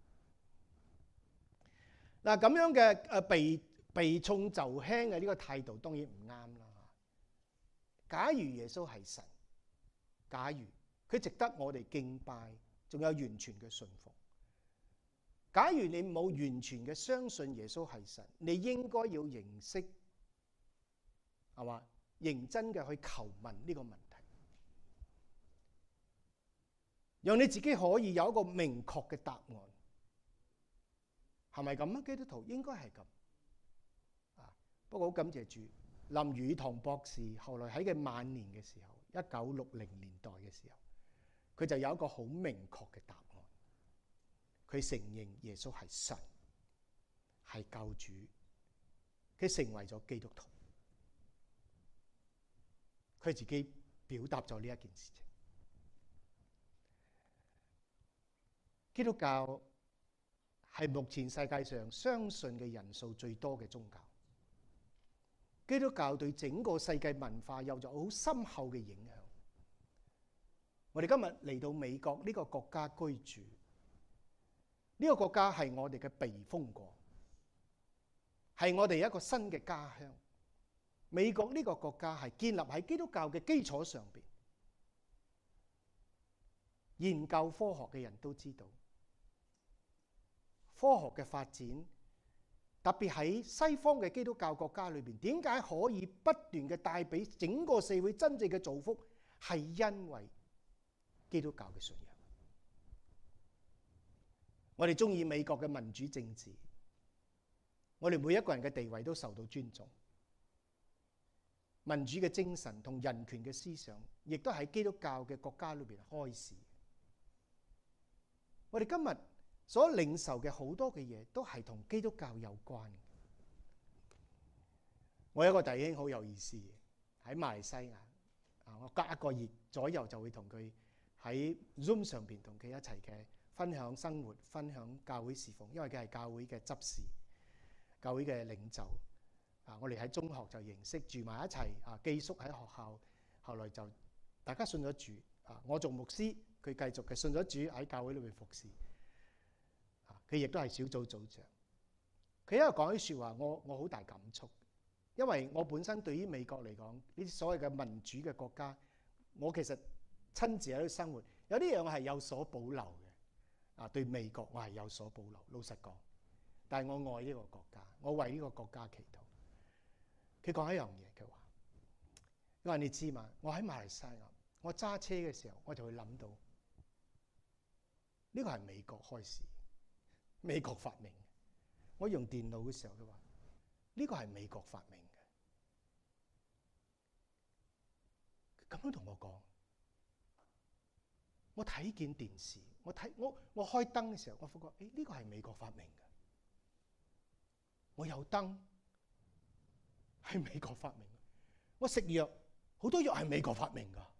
嗱，咁樣嘅誒避避重就輕嘅呢個態度當然唔啱啦。假如耶穌係神，假如佢值得我哋敬拜，仲有完全嘅信服。假如你冇完全嘅相信耶穌係神，你應該要認識，係嘛？認真嘅去求問呢個問題，讓你自己可以有一個明確嘅答案，係咪咁啊？基督徒應該係咁啊。不過好感謝主，林語堂博士後來喺佢晚年嘅時候，一九六零年代嘅時候，佢就有一個好明確嘅答案。佢承認耶穌係神，係救主，佢成為咗基督徒。佢自己表達咗呢一件事情。基督教係目前世界上相信嘅人數最多嘅宗教。基督教對整個世界文化有咗好深厚嘅影響。我哋今日嚟到美國呢個國家居住，呢個國家係我哋嘅避風港，係我哋一個新嘅家鄉。美國呢個國家係建立喺基督教嘅基礎上邊。研究科學嘅人都知道，科學嘅發展，特別喺西方嘅基督教國家裏邊，點解可以不斷嘅帶俾整個社會真正嘅造福，係因為基督教嘅信仰。我哋中意美國嘅民主政治，我哋每一個人嘅地位都受到尊重。民主嘅精神同人權嘅思想，亦都喺基督教嘅國家裏邊開始。我哋今日所領受嘅好多嘅嘢，都係同基督教有關。我有一個弟兄好有意思，喺馬來西亞啊，我隔一個月左右就會同佢喺 Zoom 上邊同佢一齊嘅分享生活，分享教會侍奉，因為佢係教會嘅執事、教會嘅領袖。啊！我哋喺中學就認識，住埋一齊啊，寄宿喺學校。後來就大家信咗主啊！我做牧師，佢繼續嘅信咗主喺教會裏邊服侍。啊！佢亦都係小組組長。佢一路講啲説話，我我好大感觸，因為我本身對於美國嚟講，呢啲所謂嘅民主嘅國家，我其實親自喺度生活，有啲嘢我係有所保留嘅。啊，對美國我係有所保留，老實講。但係我愛呢個國家，我為呢個國家祈禱。佢講一樣嘢，佢話：佢話你知嘛？我喺馬來西亞，我揸車嘅時候，我就會諗到呢個係美國開始，美國發明嘅。我用電腦嘅時候，佢話呢個係美國發明嘅。咁樣同我講，我睇見電視，我睇我我開燈嘅時候，我發覺誒呢個係美國發明嘅。我有燈。係美國發明，我食藥好多藥係美國發明㗎。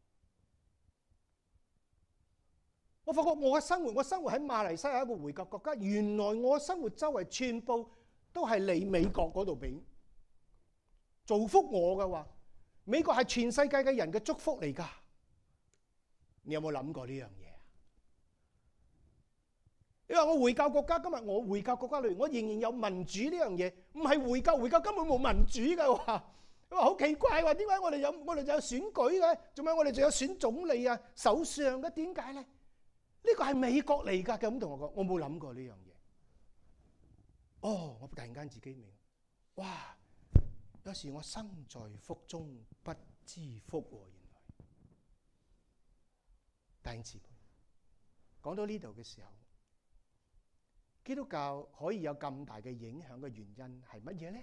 我發覺我嘅生活，我生活喺馬來西亞一個回教國家，原來我嘅生活周圍全部都係你美國嗰度俾造福我嘅話， 美國係全世界嘅人嘅祝福嚟㗎。你有冇諗過呢樣嘢？你話我回教國家，今日我回教國家裏，我仍然有民主呢樣嘢，唔係回教，回教根本冇民主㗎喎。你話好奇怪喎，點解我哋有我哋就有選舉嘅？做咩我哋仲有選總理啊、首相嘅？點解咧？呢個係美國嚟㗎，咁同我講，我冇諗過呢樣嘢。哦，我突然間自己明，哇！有時我生在福中不知福喎，原來。弟兄姊妹，講到呢度嘅時候，基督教可以有咁大嘅影響嘅原因係乜嘢咧？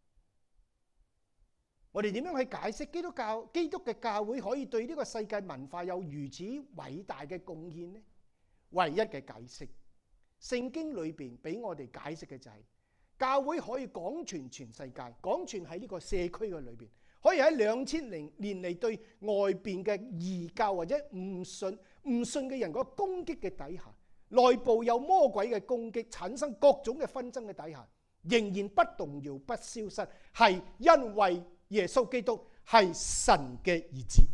我哋點樣去解釋基督教、基督嘅教會可以對呢個世界文化有如此偉大嘅貢獻呢？唯一嘅解釋，聖經裏邊俾我哋解釋嘅就係、是，教會可以廣傳全世界，廣傳喺呢個社區嘅裏邊，可以喺兩千零年嚟對外邊嘅異教或者唔信唔信嘅人嗰個攻擊嘅底下，內部有魔鬼嘅攻擊，產生各種嘅紛爭嘅底下，仍然不動搖、不消失，係因為耶穌基督係神嘅兒子。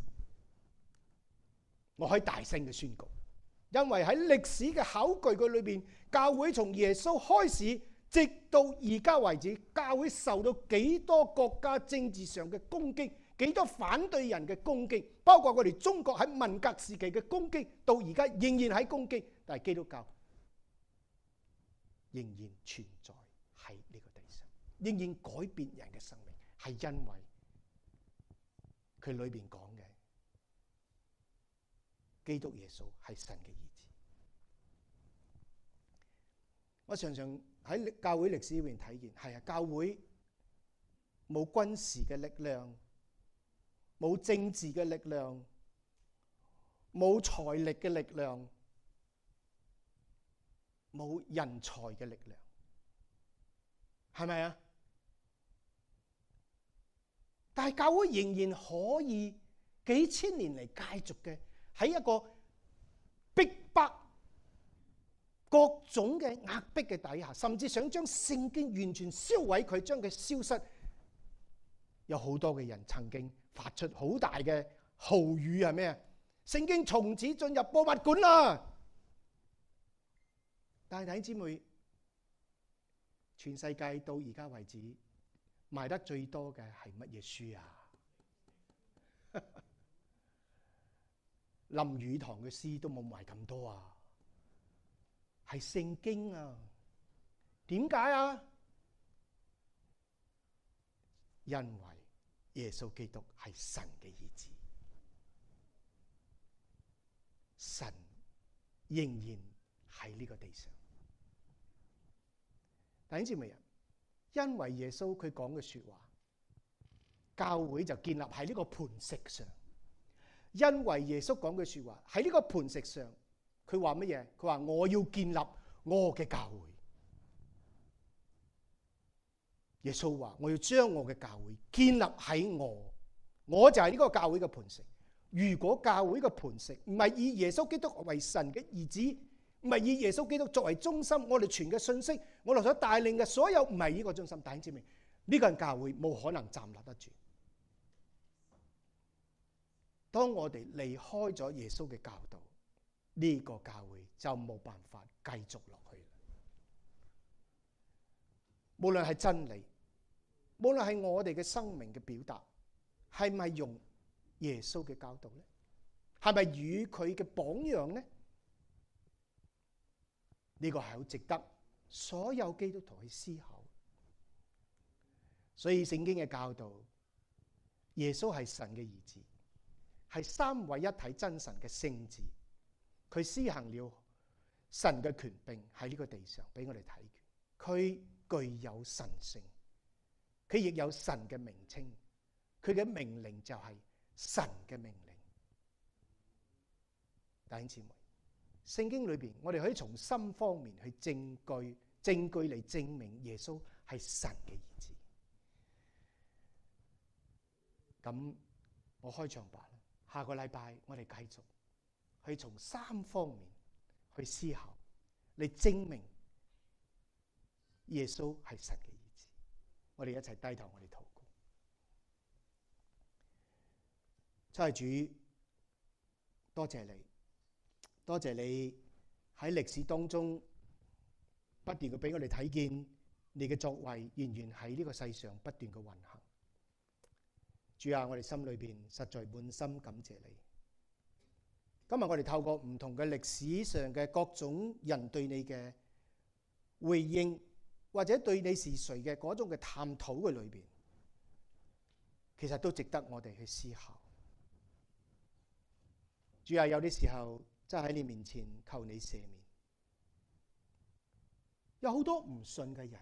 我可以大聲嘅宣告，因為喺歷史嘅考據嘅裏邊，教會從耶穌開始直到而家為止，教會受到幾多國家政治上嘅攻擊，幾多反對人嘅攻擊，包括我哋中國喺文革時期嘅攻擊，到而家仍然喺攻擊，但係基督教仍然存在喺呢個地上，仍然改變人嘅生命，係因為佢裏邊講嘅基督耶穌係神嘅兒子。我常常喺教會歷史裏面睇見，係啊，教會冇軍事嘅力量，冇政治嘅力量，冇財力嘅力量，冇人才嘅力量，係咪啊？但係教會仍然可以幾千年嚟繼續嘅喺一個逼迫各種嘅壓迫嘅底下，甚至想將聖經完全燒毀佢，將佢消失。有好多嘅人曾經發出好大嘅豪語，係咩啊？聖經從此進入博物館啦！但係弟兄姊妹，全世界到而家為止賣得最多嘅係乜嘢書啊？林語堂嘅詩都冇賣咁多啊！係聖經啊？點解啊？因為耶穌基督係神嘅兒子，神仍然喺呢個地上。弟兄姊妹啊，因為耶穌佢講嘅說話，教會就建立喺呢個磐石上。因為耶穌講嘅說話喺呢個磐石上，佢話乜嘢？佢話我要建立我嘅教會。耶穌話我要將我嘅教會建立喺我，我就係呢個教會嘅磐石。如果教會嘅磐石唔係以耶穌基督為神嘅兒子，唔係以耶穌基督作為中心，我哋傳嘅信息，我哋所帶領嘅所有唔係呢個中心，弟兄姊妹，呢個教會冇可能站立得住。當我哋離開咗耶穌嘅教導，呢個教會就冇辦法繼續落去。無論係真理，無論係我哋嘅生命嘅表達，係咪用耶穌嘅教導呢？係咪與佢嘅榜樣呢？呢個係好值得所有基督徒去思考。所以聖經嘅教導，耶穌係神嘅兒子，係三位一體真神嘅聖子，佢施行了神嘅權柄喺呢個地上俾我哋睇。佢具有神性，佢亦有神嘅名稱，佢嘅命令就係神嘅命令。弟兄姊妹，聖經裏邊我哋可以從三方面去證據，證據嚟證明耶穌係神嘅兒子。咁我開場白啦，下個禮拜我哋繼續去從三方面去思考，嚟證明耶穌係神嘅兒子。我哋一齊低頭，我哋禱告。 真係主，多謝你，多謝你喺歷史當中不斷嘅俾我哋睇見你嘅作為，仍然喺呢個世上不斷嘅運行。主啊，我哋心裏邊實在滿心感謝你。今日我哋透過唔同嘅歷史上嘅各種人對你嘅回應，或者對你是誰嘅嗰種嘅探討嘅裏邊，其實都值得我哋去思考。主啊，有啲時候真係喺你面前求你赦免。有好多唔信嘅人，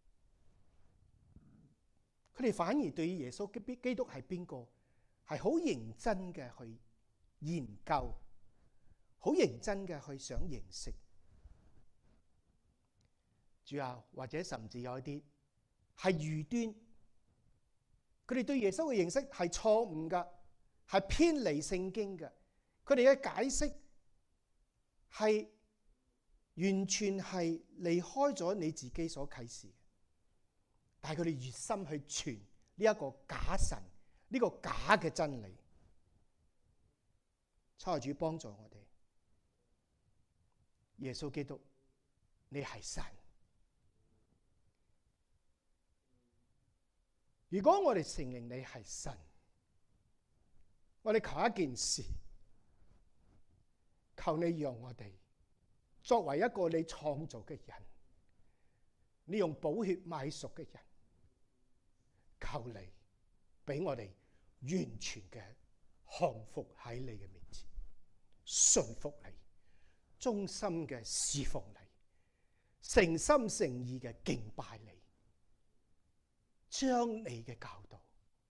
佢哋反而對於耶穌基督係邊個，係好認真嘅去研究，好認真嘅去想認識。主啊，或者甚至有一啲係異端，佢哋對耶穌嘅認識係錯誤㗎，係偏離聖經㗎。佢哋嘅解釋係完全係離開咗你自己所啟示，但係佢哋熱心去傳呢一個假神，呢個假嘅真理。求主幫助我哋，耶穌基督，你係神。如果我哋承認你係神，我哋求一件事。求你讓我哋作為一個你創造嘅人，你用寶血買贖嘅人，求你俾我哋完全嘅降服喺你嘅面前，順服你，忠心嘅侍奉你，誠心誠意嘅敬拜你，將你嘅教導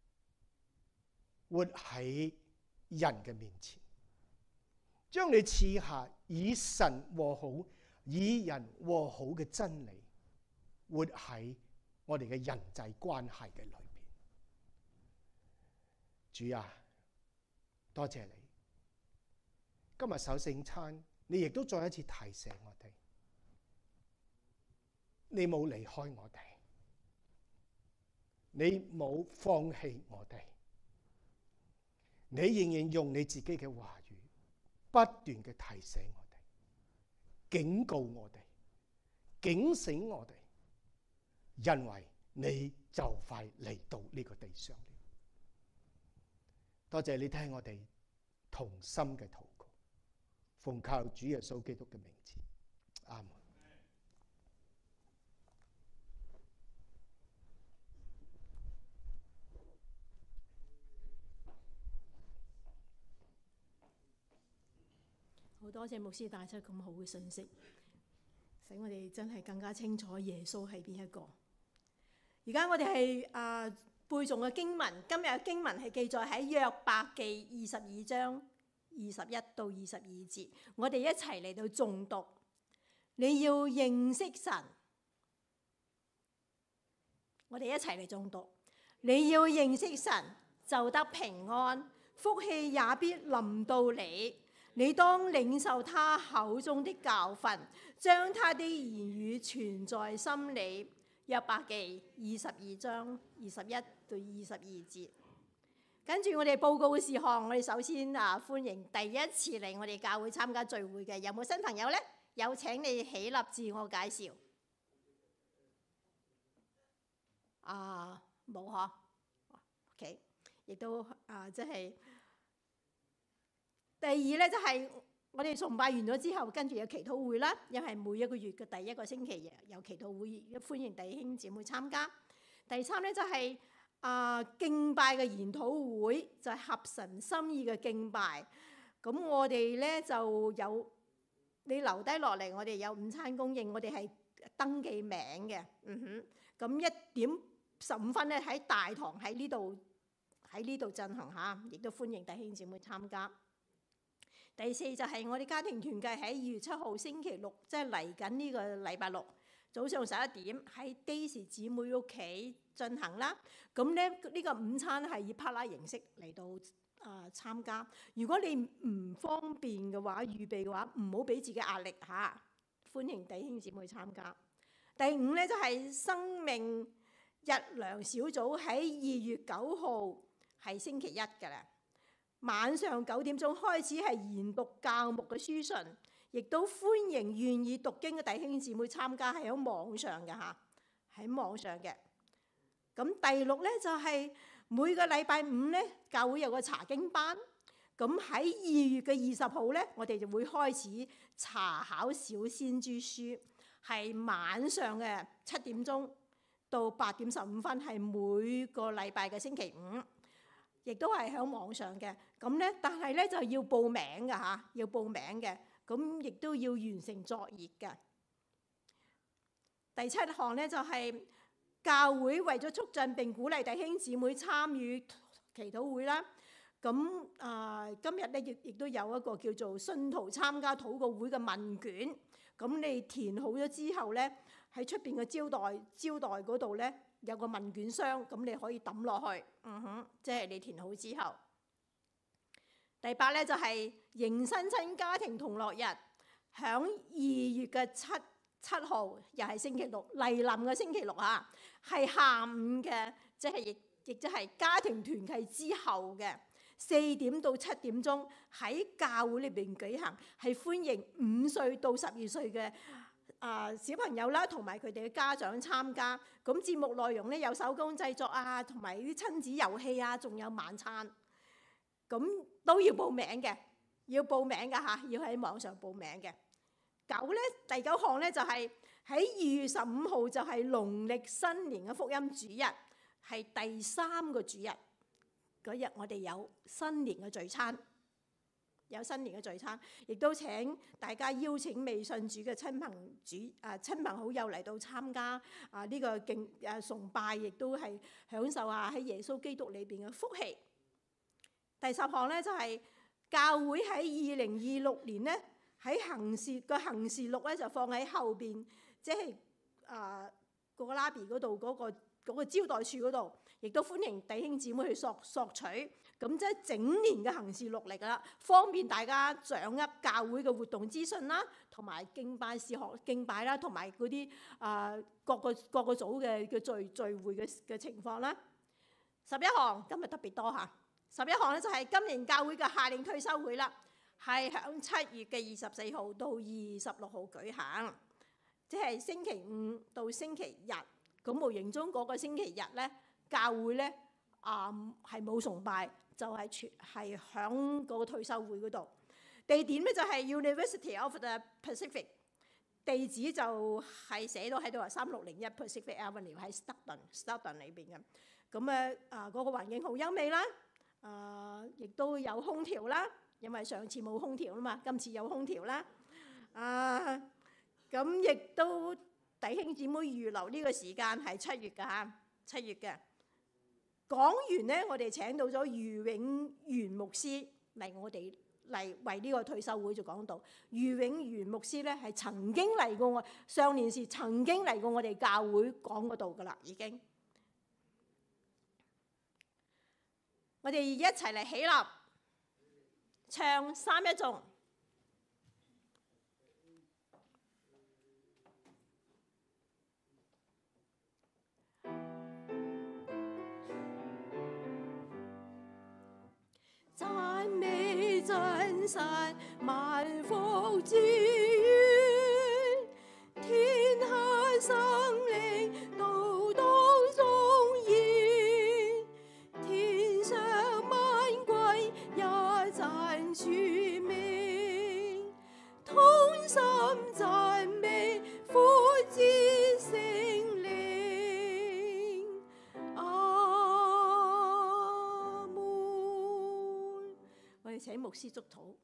活喺人嘅面前。將你賜下以神和好、以人和好嘅真理，活喺我哋嘅人際關係嘅裏邊。主啊，多謝你！今日守聖餐，你亦都再一次提醒我哋，你冇離開我哋，你冇放棄我哋，你仍然用你自己嘅話語不斷嘅提醒我哋，警告我哋，警醒我哋，因為你就快嚟到呢個地上了。多謝你聽我哋同心嘅禱告，奉靠主耶穌基督嘅名字，阿門。 好多謝牧師帶出咁好嘅信息，使我哋真係更加清楚耶穌係邊一個。而家我哋係啊背誦嘅經文，今日嘅經文係記載喺約伯記二十二章二十一到二十二節，我哋一齊嚟到誦讀。你要認識神，我哋一齊嚟誦讀。你要認識神，就得平安，福氣也必臨到你。你當領受他口中的教訓，將他的言語存在心裏。約伯記二十二章二十一到二十二節。跟住我哋報告嘅事項，我哋首先啊歡迎第一次嚟我哋教會參加聚會嘅，有冇新朋友呢？有請你起立自我介紹。啊，冇嗬 ，OK， 亦都啊即係。第二咧就係我哋崇拜完咗之後，跟住有祈禱會啦，因為每一個月嘅第一個星期有祈禱會，歡迎弟兄姊妹參加。第三咧就係啊敬拜嘅研討會，就係合神心意嘅敬拜。咁我哋咧就有你留低落嚟，我哋有午餐供應，我哋係登記名嘅。嗯哼，咁一點十五分咧喺大堂喺呢度喺呢度進行嚇，亦都歡迎弟兄姊妹參加。第四就係我哋家庭團契喺二月七號星期六，即係嚟緊呢個禮拜六早上十一點喺 Daisy 姊妹屋企進行啦。咁咧呢個午餐係以帕拉形式嚟到啊、呃、參加。如果你唔方便嘅話，預備嘅話唔好俾自己壓力嚇、啊。歡迎弟兄姊妹參加。第五咧就係、是、生命日糧小組喺二月九號係星期一㗎啦。 晚上九點鐘開始係研讀教牧嘅書信，亦都歡迎願意讀經嘅弟兄姊妹參加，係喺網上嘅嚇，喺網上嘅。咁第六咧就係、是、每個禮拜五咧，教會有個查經班。咁喺二月嘅二十號咧，我哋就會開始查考小先知書，係晚上嘅七點鐘到八點十五分，係每個禮拜嘅星期五，亦都係喺網上嘅。咁咧，但係咧就要報名嘅嚇，要報名嘅。咁亦都要完成作業嘅。第七項咧就係、是、教會為咗促進並鼓勵弟兄姊妹參與祈禱會啦。咁啊、呃，今日咧亦亦都有一個叫做信徒參加禱告會嘅問卷。咁你填好咗之後咧，喺出邊嘅招待招待嗰度咧有個問卷箱，咁你可以抌落去。嗯哼，即係你填好之後。第八咧就係、是、迎新親家庭同樂日，響二月嘅七七號，又係星期六，嚟臨嘅星期六啊，係下午嘅，即係亦亦即係家庭團契之後嘅四點到七點鐘喺教會裏邊舉行，係歡迎五歲到十二歲嘅啊小朋友啦，同埋佢哋嘅家長參加。咁節目內容咧有手工製作啊，同埋啲親子遊戲啊，仲有晚餐。咁都要報名嘅，要報名㗎嚇，要喺網上報名嘅。九咧，第九項咧就係喺二月十五號就係農曆新年嘅福音主日，係第三個主日嗰日，我哋有新年嘅聚餐，有新年嘅聚餐，亦都請大家邀請未信主嘅親朋主啊親朋好友嚟到參加啊呢個敬誒崇拜，亦都係享受下喺耶穌基督裏邊嘅福氣。第十項咧就係、是、教會喺二零二六年咧喺行事個行事錄咧就放喺後邊，即係啊嗰個拉比嗰度嗰個嗰、那個招待處嗰度，亦都歡迎弟兄姊妹去索索取。咁即係整年嘅行事錄嚟㗎啦，方便大家掌握教會嘅活動資訊啦，同埋敬拜事項敬拜啦，同埋嗰啲啊各個各個組嘅嘅聚聚會嘅嘅情況啦。十一項今日特別多嚇。十一項咧就係今年教會嘅夏令退休會啦，係響七月嘅二十四號到二十六號舉行，即係星期五到星期日。咁無形中嗰個星期日咧，教會咧啊係冇崇拜，就係全係響嗰個退休會嗰度。地點咧就係 University of the Pacific， 地址就係寫到喺度話三六零一 Pacific Avenue 喺 Stockton 裏邊嘅。咁咧啊嗰個環境好優美啦。啊！亦、呃、都有空調啦，因為上次冇空調啊嘛，今次有空調啦。啊，咁亦都弟兄姊妹預留呢個時間係七月㗎嚇，七月嘅講完咧，我哋請到咗余永元牧師嚟，我哋嚟為呢個退休會就講到余永元牧師咧係曾經嚟過我上年時曾經嚟過我哋教會講嗰度㗎啦，已經。我哋一齊嚟起立，唱三一頌。讚美真神萬福之源，天下生靈都當頌言，天上萬貴也讚主名，同心讚美父子聖靈。阿門。我哋請牧師祝禱。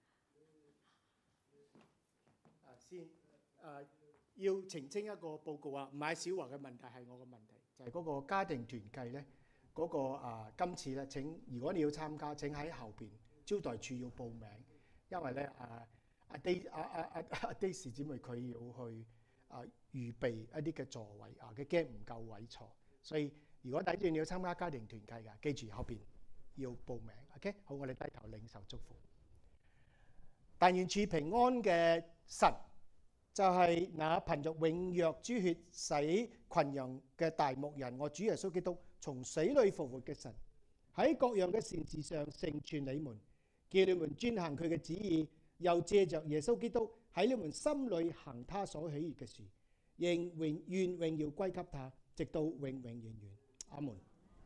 啊，先啊，要澄清一個報告啊，唔係小華嘅問題，係我嘅問題，就係嗰個家庭團契咧，嗰個啊，今次咧請，如果你要參加，請喺後邊招待處要報名，因為咧啊阿 Day 阿阿阿阿 Daisy 姊妹佢要去啊預備一啲嘅座位啊，佢驚唔夠位坐，所以如果打算你要參加家庭團契㗎，記住後邊要報名 ，OK？ 好，我哋低頭領受祝福。但願賜平安嘅神，就係那憑着永約之血使群羊嘅大牧人，我主耶穌基督從死裏復活嘅神， 喺各樣嘅善事上成全你們，叫你們遵行佢嘅旨意，又借着耶穌基督喺你們心裏行他所喜悅嘅事，仍榮願榮耀歸給他，直到永永遠遠。阿門。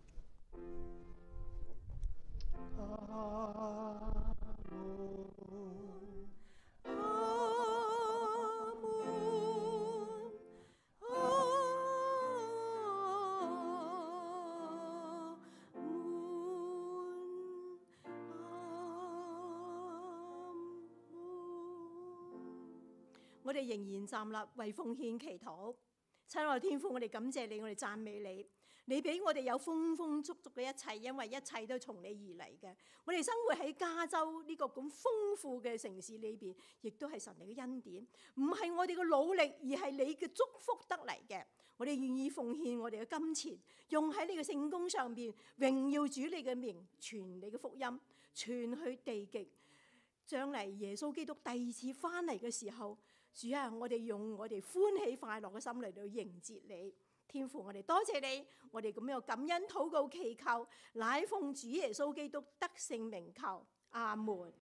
阿門。 我哋仍然站立為奉獻祈禱。親愛天父，我哋感謝你，我哋讚美你。你俾我哋有豐豐足足嘅一切，因為一切都從你而嚟嘅。我哋生活喺加州呢個咁豐富嘅城市裏邊，亦都係神你嘅恩典，唔係我哋嘅努力，而係你嘅祝福得嚟嘅。我哋願意奉獻我哋嘅金錢，用喺你嘅聖工上邊，榮耀主你嘅名，傳你嘅福音，傳去地極。將嚟耶穌基督第二次翻嚟嘅時候，主啊，我哋用我哋歡喜快樂嘅心嚟到迎接你。天父，我哋多謝你，我哋咁樣感恩禱告祈求，乃奉主耶穌基督得勝名求，阿門。